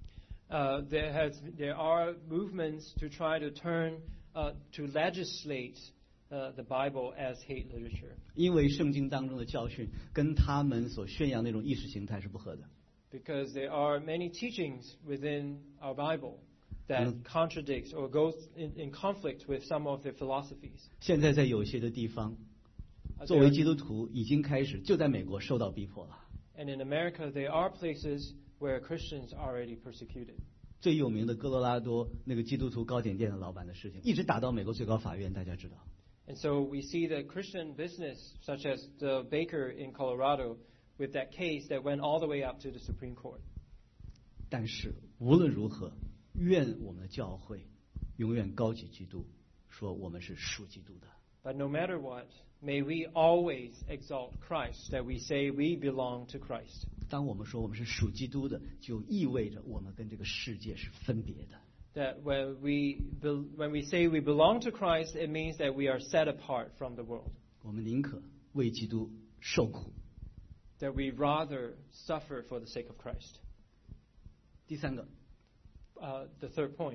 Uh, there, has, there are movements to try to turn, uh, to legislate uh, the Bible as hate literature. 因为圣经当中的教训跟他们所宣扬那种意识形态是不合的。 Because there are many teachings within our Bible that Mm. contradicts or goes in, in conflict with some of their philosophies. 现在在有些的地方， 作为基督徒已经开始就在美国受到逼迫了。 And in America, there are places where Christians are already persecuted. 最有名的哥罗拉多那个基督徒糕点店的老板的事情，一直打到美国最高法院，大家知道。 And so we see the Christian business, such as the baker in Colorado, with that case that went all the way up to the Supreme Court. 但是无论如何，愿我们的教会永远高举基督，说我们是属基督的。 But no matter what, may we always exalt Christ, that we say we belong to Christ. 当我们说我们是属基督的，就意味着我们跟这个世界是分别的。 That when we be, when we say we belong to Christ, it means that we are set apart from the world. 我们宁可为基督受苦。 That we rather suffer for the sake of Christ. 第三个 Uh, the third point,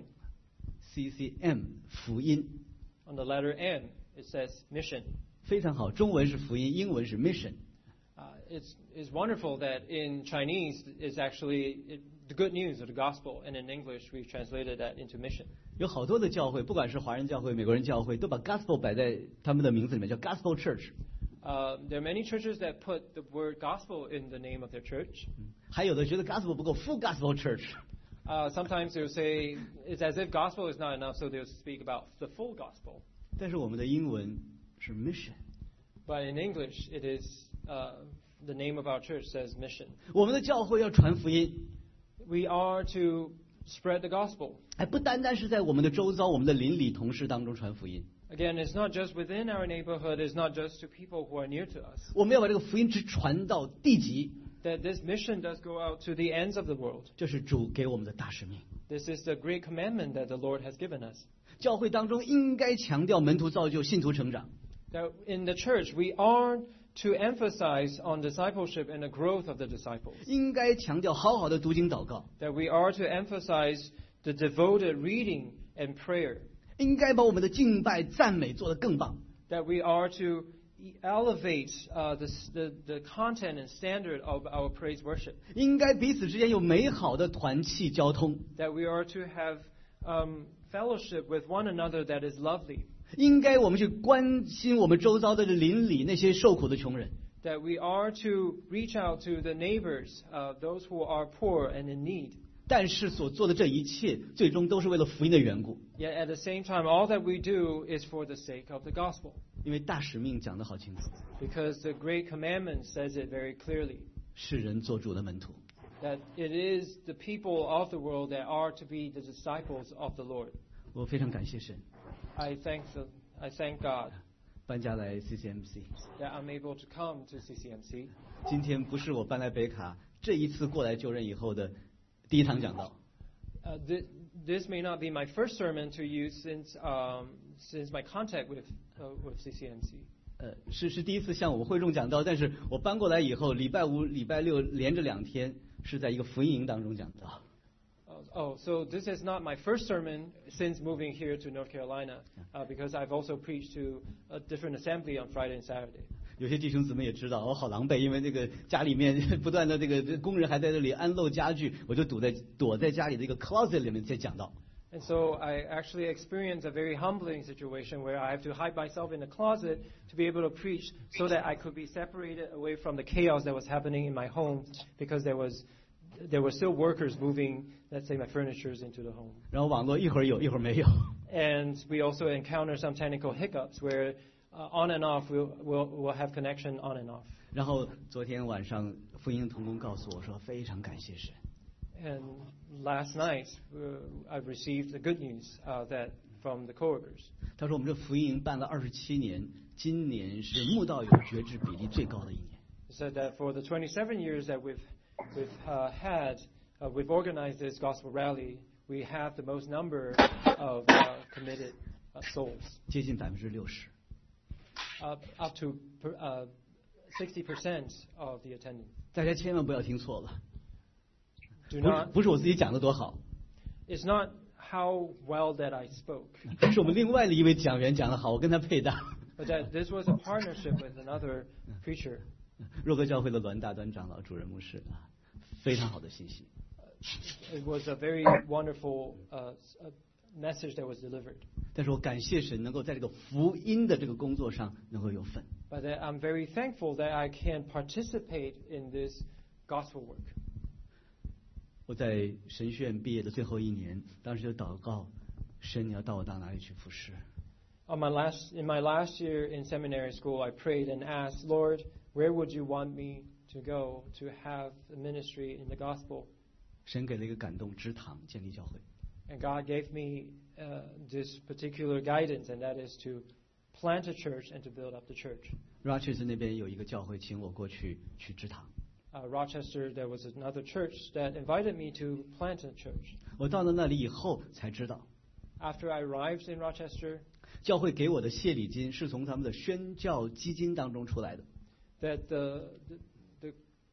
C C M 福音 on the letter M, it says mission. 非常好，中文是福音，英文是 mission。 Uh, it's, it's wonderful that in Chinese it's actually it, the good news of the gospel, and in English we've translated that into mission. 有好多的教会，不管是华人教会、美国人教会，都把 gospel 摆在他们的名字里面，叫 gospel church。 Uh, there are many churches that put the word gospel in the name of their church. 还有的觉得 gospel 不够 ，full gospel church。 Uh, sometimes they'll say it's as if gospel is not enough, so they'll speak about the full gospel. 但是我们的英文是 mission。 But in English, it is uh, the name of our church says mission. 我们的教会要传福音， We are to spread the gospel. 哎，不单单是在我们的周遭、我们的邻里同事当中传福音， Again, it's not just within our neighborhood, it's not just to people who are near to us. 我们要把这个福音直传到地极， That this mission does go out to the ends of the world. 这是主给我们的大使命。 This is the great commandment that the Lord has given us. 教会当中应该强调门徒造就、信徒成长。 That in the church, we are to emphasize on discipleship and the growth of the disciples. 应该强调好好的读经祷告， That we are to emphasize the devoted reading and prayer. 应该把我们的敬拜、赞美做得更棒。 That we are to elevate uh, the, the, the content and standard of our praise worship. 应该彼此之间有美好的团契交通， That we are to have um, fellowship with one another that is lovely. 应该我们去关心我们周遭的邻里那些受苦的穷人。 That we are to reach out to the neighbors, uh, those who are poor and in need. 但是所做的这一切，最终都是为了福音的缘故。 Yet at the same time, all that we do is for the sake of the gospel. 因为大使命讲得好清楚， Because the great commandment says it very clearly. 世人做主的门徒。 That it is the people of the world that are to be the disciples of the Lord. 我非常感谢神， I thank the, I thank God 搬家来 C C M C。 that I'm able to come to C C M C. 今天不是我搬来北卡，这一次过来就任以后的第一堂讲道。 Uh, this, this may not be my first sermon to you since um, since my contact with uh, with C C M C. 呃，是是第一次向我们会众讲道，但是我搬过来以后，礼拜五、礼拜六连着两天是在一个福音营当中讲道。 Uh, oh, so this is not my first sermon since moving here to North Carolina, uh, because I've also preached to a different assembly on Friday and Saturday. 有些弟兄姊妹也知道，我好狼狈，因为这个家里面不断的这个工人还在这里安漏家具，我就躲在躲在家里的一个 closet 里面在讲道。 And so I actually experienced a very humbling situation where I have to hide myself in a closet to be able to preach so that I could be separated away from the chaos that was happening in my home because there was there were still workers moving, let's say, my furnitures into the home. 然后网络一会儿有一会儿没有。 And we also encounter some technical hiccups where uh, on and off we'll, we'll, we'll have connection on and off. 然后昨天晚上福音同工告诉我说，非常感谢神。 And last night uh, I received the good news uh, that from the coworkers. 他说我们这福音营办了二十七年，今年是慕道友觉知比例最高的一年。 He said that for the twenty-seven years that we've we've uh, had, uh, we've organized this gospel rally, we have the most number of uh, committed uh, souls, 接近百分之六十。 up up to uh, sixty percent of the attendance. 大家千万不要听错了， Do 不是 not. 不是我自己讲的多好， It's not how well that I spoke, 是我们另外的一位讲员讲的好，我跟他配搭。 but that this was a partnership with another preacher. 若歌教会的栾大端长老主任牧师啊，非常好的信息。 It was a very wonderful uh, uh, message that was delivered. 但是我感谢神能够在这个福音的这个工作上能够有份。 But that I'm very thankful that I can participate in this gospel work. 我在神学院毕业的最后一年，当时就祷告，神你要到我到哪里去服侍？ On my last, in my last year in seminary school, I prayed and asked, Lord, where would you want me to go to have a ministry in the gospel? 神给了一个感动，支堂建立教会。 And God gave me uh, this particular guidance, and that is to plant a church and to build up the church. Rochester 那边有一个教会，请我过去去支堂。 Uh, Rochester, there was another church that invited me to plant a church. 我到了那里以后才知道， After I arrived in Rochester, 教会给我的谢礼金是从他们的宣教基金当中出来的。 that the the the,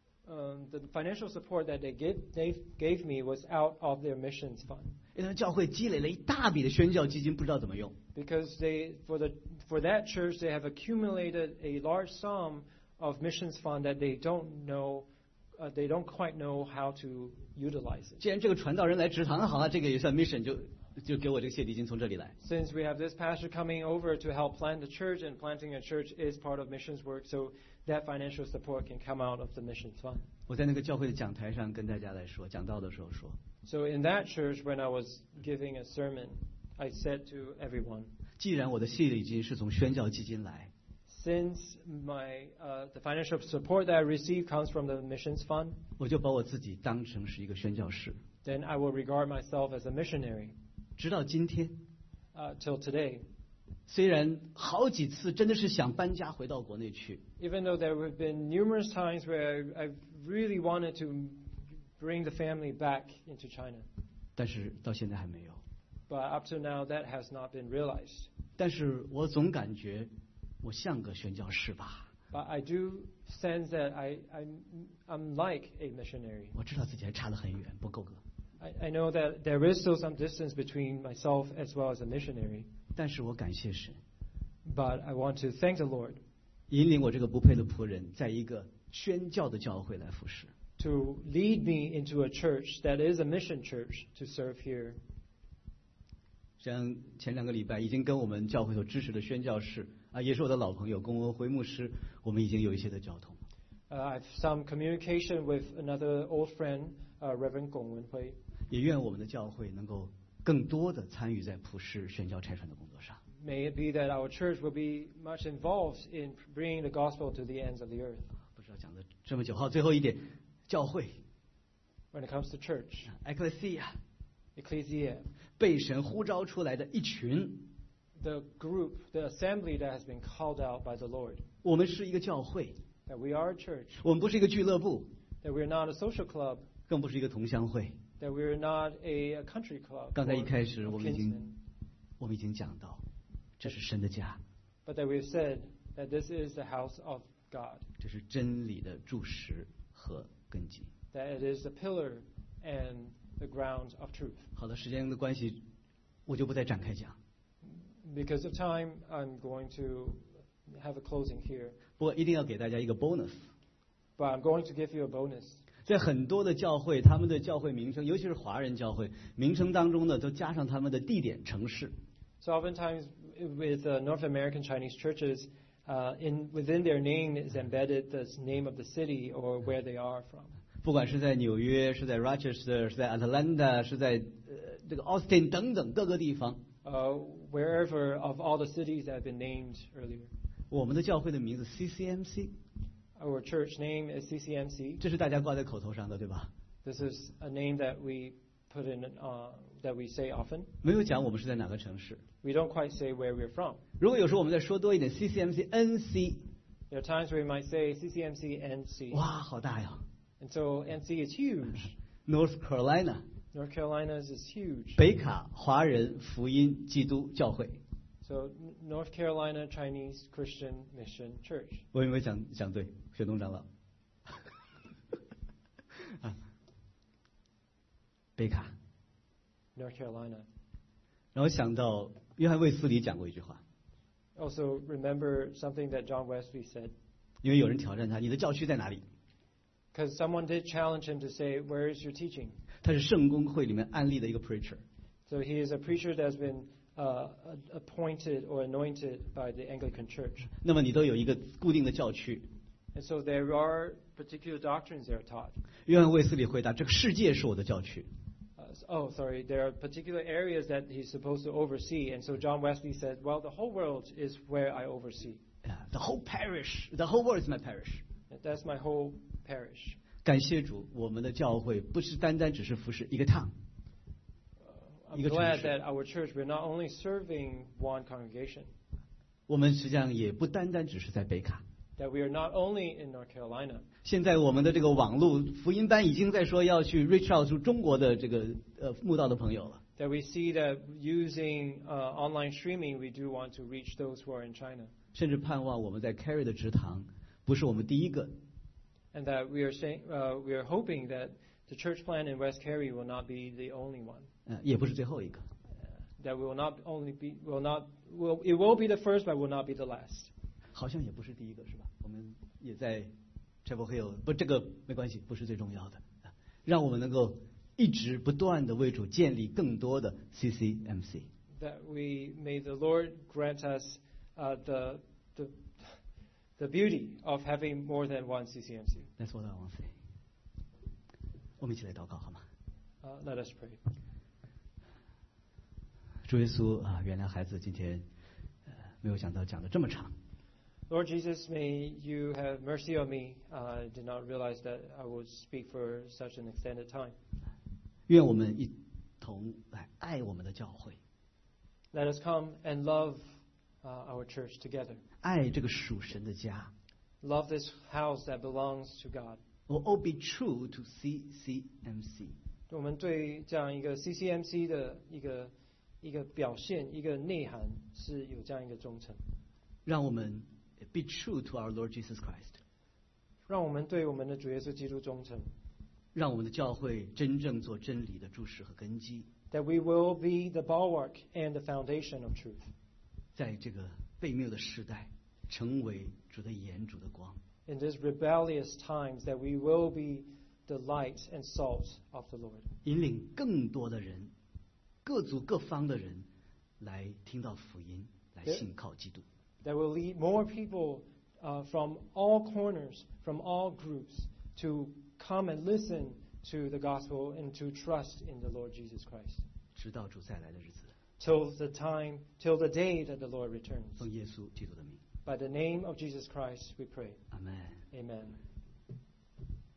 um, the financial support that they gave, they gave me was out of their missions fund. 因为教会积累了一大笔的宣教基金，不知道怎么用。 Because they, for the for that church, they have accumulated a large sum of missions fund that they don't know, uh, they don't quite know how to utilize it. 既然这个传道人来支堂，好啊，这个也算 mission， 就就给我这个谢礼金从这里来。 Since we have this pastor coming over to help plant the church, and planting a church is part of missions work, so that financial support can come out of the missions fund. 我在那个教会的讲台上跟大家来说，讲道的时候说， So in that church, when I was giving a sermon, I said to everyone, 既然我的谢礼金是从宣教基金来， since my uh, the financial support that I receive comes from the missions fund, 我就把我自己当成是一个宣教士。 then I will regard myself as a missionary. 直到今天， Uh, till today, 虽然好几次真的是想搬家回到国内去， even though there have been numerous times where I, I've really wanted to bring the family back into China, 但是到现在还没有。 but up to now that has not been realized. 但是我总感觉我像个宣教士吧， But I do sense that I, I'm, I'm like a missionary. 我知道自己还差得很远，不够格。 I, I know that there is still some distance between myself as well as a missionary, 但是我感谢神， but I want to thank the Lord 引领我这个不配的仆人，在一个宣教的教会来服侍。 to lead me into a church that is a mission church to serve here. 像前两个礼拜已经跟我们教会所支持的宣教士啊，也是我的老朋友龚文辉牧师，我们已经有一些的交通。 Uh, I have some communication with another old friend, uh, Reverend Gong Wenhui. 也愿我们的教会能够更多的参与在普世宣教差传的工作上。 May it be that our church will be much involved in bringing the gospel to the ends of the earth. 不知道讲了这么久，好，最后一点，教会 When it comes to church, ecclesia ecclesia, 被神呼召出来的一群， the group, the assembly that has been called out by the Lord, 我们是一个教会， that we are a church, 我们不是一个俱乐部， that we're not a social club, 更不是一个同乡会。 that we're not a, a country club 刚才 or 一开始 a 我们已经 kinsman, 我们已经讲到，这是神的家， but that we've said that this is the house of God, 这是真理的柱石和根基。 that it is the pillar and the ground of truth. 好的，时间的关系，我就不再展开讲。 Because of time, I'm going to have a closing here, 不过一定要给大家一个 bonus， but I'm going to give you a bonus. 在很多的教会，他们的教会名称，尤其是华人教会名称当中呢，都加上他们的地点、城市。 So oftentimes with uh, North American Chinese churches, uh, in within their name is embedded the name of the city or where they are from. 不管是在纽约，是在 Rochester， 是在 Atlanta， 是在呃这个 Austin 等等各个地方， Uh, wherever of all the cities that have been named earlier. 我们的教会的名字 C C M C， Our church name is C C M C. 这是大家挂在口头上的，对吧？ This is a name that we put in, uh, that we say often. 没有讲我们是在哪个城市。 We don't quite say where we're from. 如果有时候我们再说多一点 C C M C N C， There are times where we might say C C M C N C. 哇，好大呀 And so N C is huge. ！North Carolina， North Carolina is huge. 北卡华人福音基督教会。 So North Carolina Chinese Christian Mission Church. 我有没有讲讲对？雪东长老。啊，北卡。 North Carolina. 然后想到约翰卫斯理讲过一句话， Also remember something that John Wesley said. 因为有人挑战他，你的教区在哪里？ Because someone did challenge him to say, where is your teaching? 他是圣公会里面安利的一个 preacher。 So he is a preacher that has been uh, appointed or anointed by the Anglican Church. 那么你都有一个固定的教区。 And so there are particular doctrines that are taught. 约翰卫斯理回答：“这个世界是我的教区。” Uh, oh, sorry. There are particular areas that he's supposed to oversee. And so John Wesley said, well, the whole world is where I oversee. Yeah, the whole parish, the whole world is my parish. That's my whole parish. 感谢主，我们的教会不是单单只是服侍一个town。 I'm glad that our church, we're not only serving one congregation. 我们实际上也不单单只是在北卡。 That we are not only in North Carolina. 现在我们的这个网络福音班已经在说要去 reach out to 中国的这个呃慕道的朋友了。 That we see that using uh, online streaming, we do want to reach those who are in China. 甚至盼望我们在 Carry 的职堂不是我们第一个。 And that we are saying, uh, we are hoping that the church plant in West Cary will not be the only one. 呃，也不是最后一个。 Uh, that will not only be, will not, will it will be the first, but will not be the last. 好像也不是第一个，是吧？我们也在 Chapel Hill， 不，这个没关系，不是最重要的。让我们能够一直不断的为主建立更多的 C C M C。 That we may the Lord grant us uh, the the the beauty of having more than one C C M C. That's what I want to say. 我们一起来祷告好吗？ Uh, let us pray. 主耶稣啊，原谅孩子今天呃没有想到讲的这么长。 Lord Jesus, may you have mercy on me. Uh, I did not realize that I would speak for such an extended time. 愿我们一同来爱我们的教会， Let us come and love uh, our church together. 爱这个属神的家。 Love this house that belongs to God. Or all be true to C C M C. 我们对这样一个 C C M C 的一个一个表现、一个内涵是有这样一个忠诚。 让我们 be true to our Lord Jesus Christ. 让我们对我们的主耶稣基督忠诚。 让我们的教会真正做真理的柱石和根基。 That we will be the bulwark and the foundation of truth. 在这个悖谬的时代，成为主的眼、主的光。 In these rebellious times, that we will be the light and salt of the Lord. 引领更多的人，各族各方的人来听到福音，来信靠基督。 That will lead more people uh, from all corners, from all groups, to come and listen to the gospel and to trust in the Lord Jesus Christ. 直到主再来的日子。 Till the time, till the day that the Lord returns. 奉耶稣基督的名。 By the name of Jesus Christ, we pray. Amen. Amen.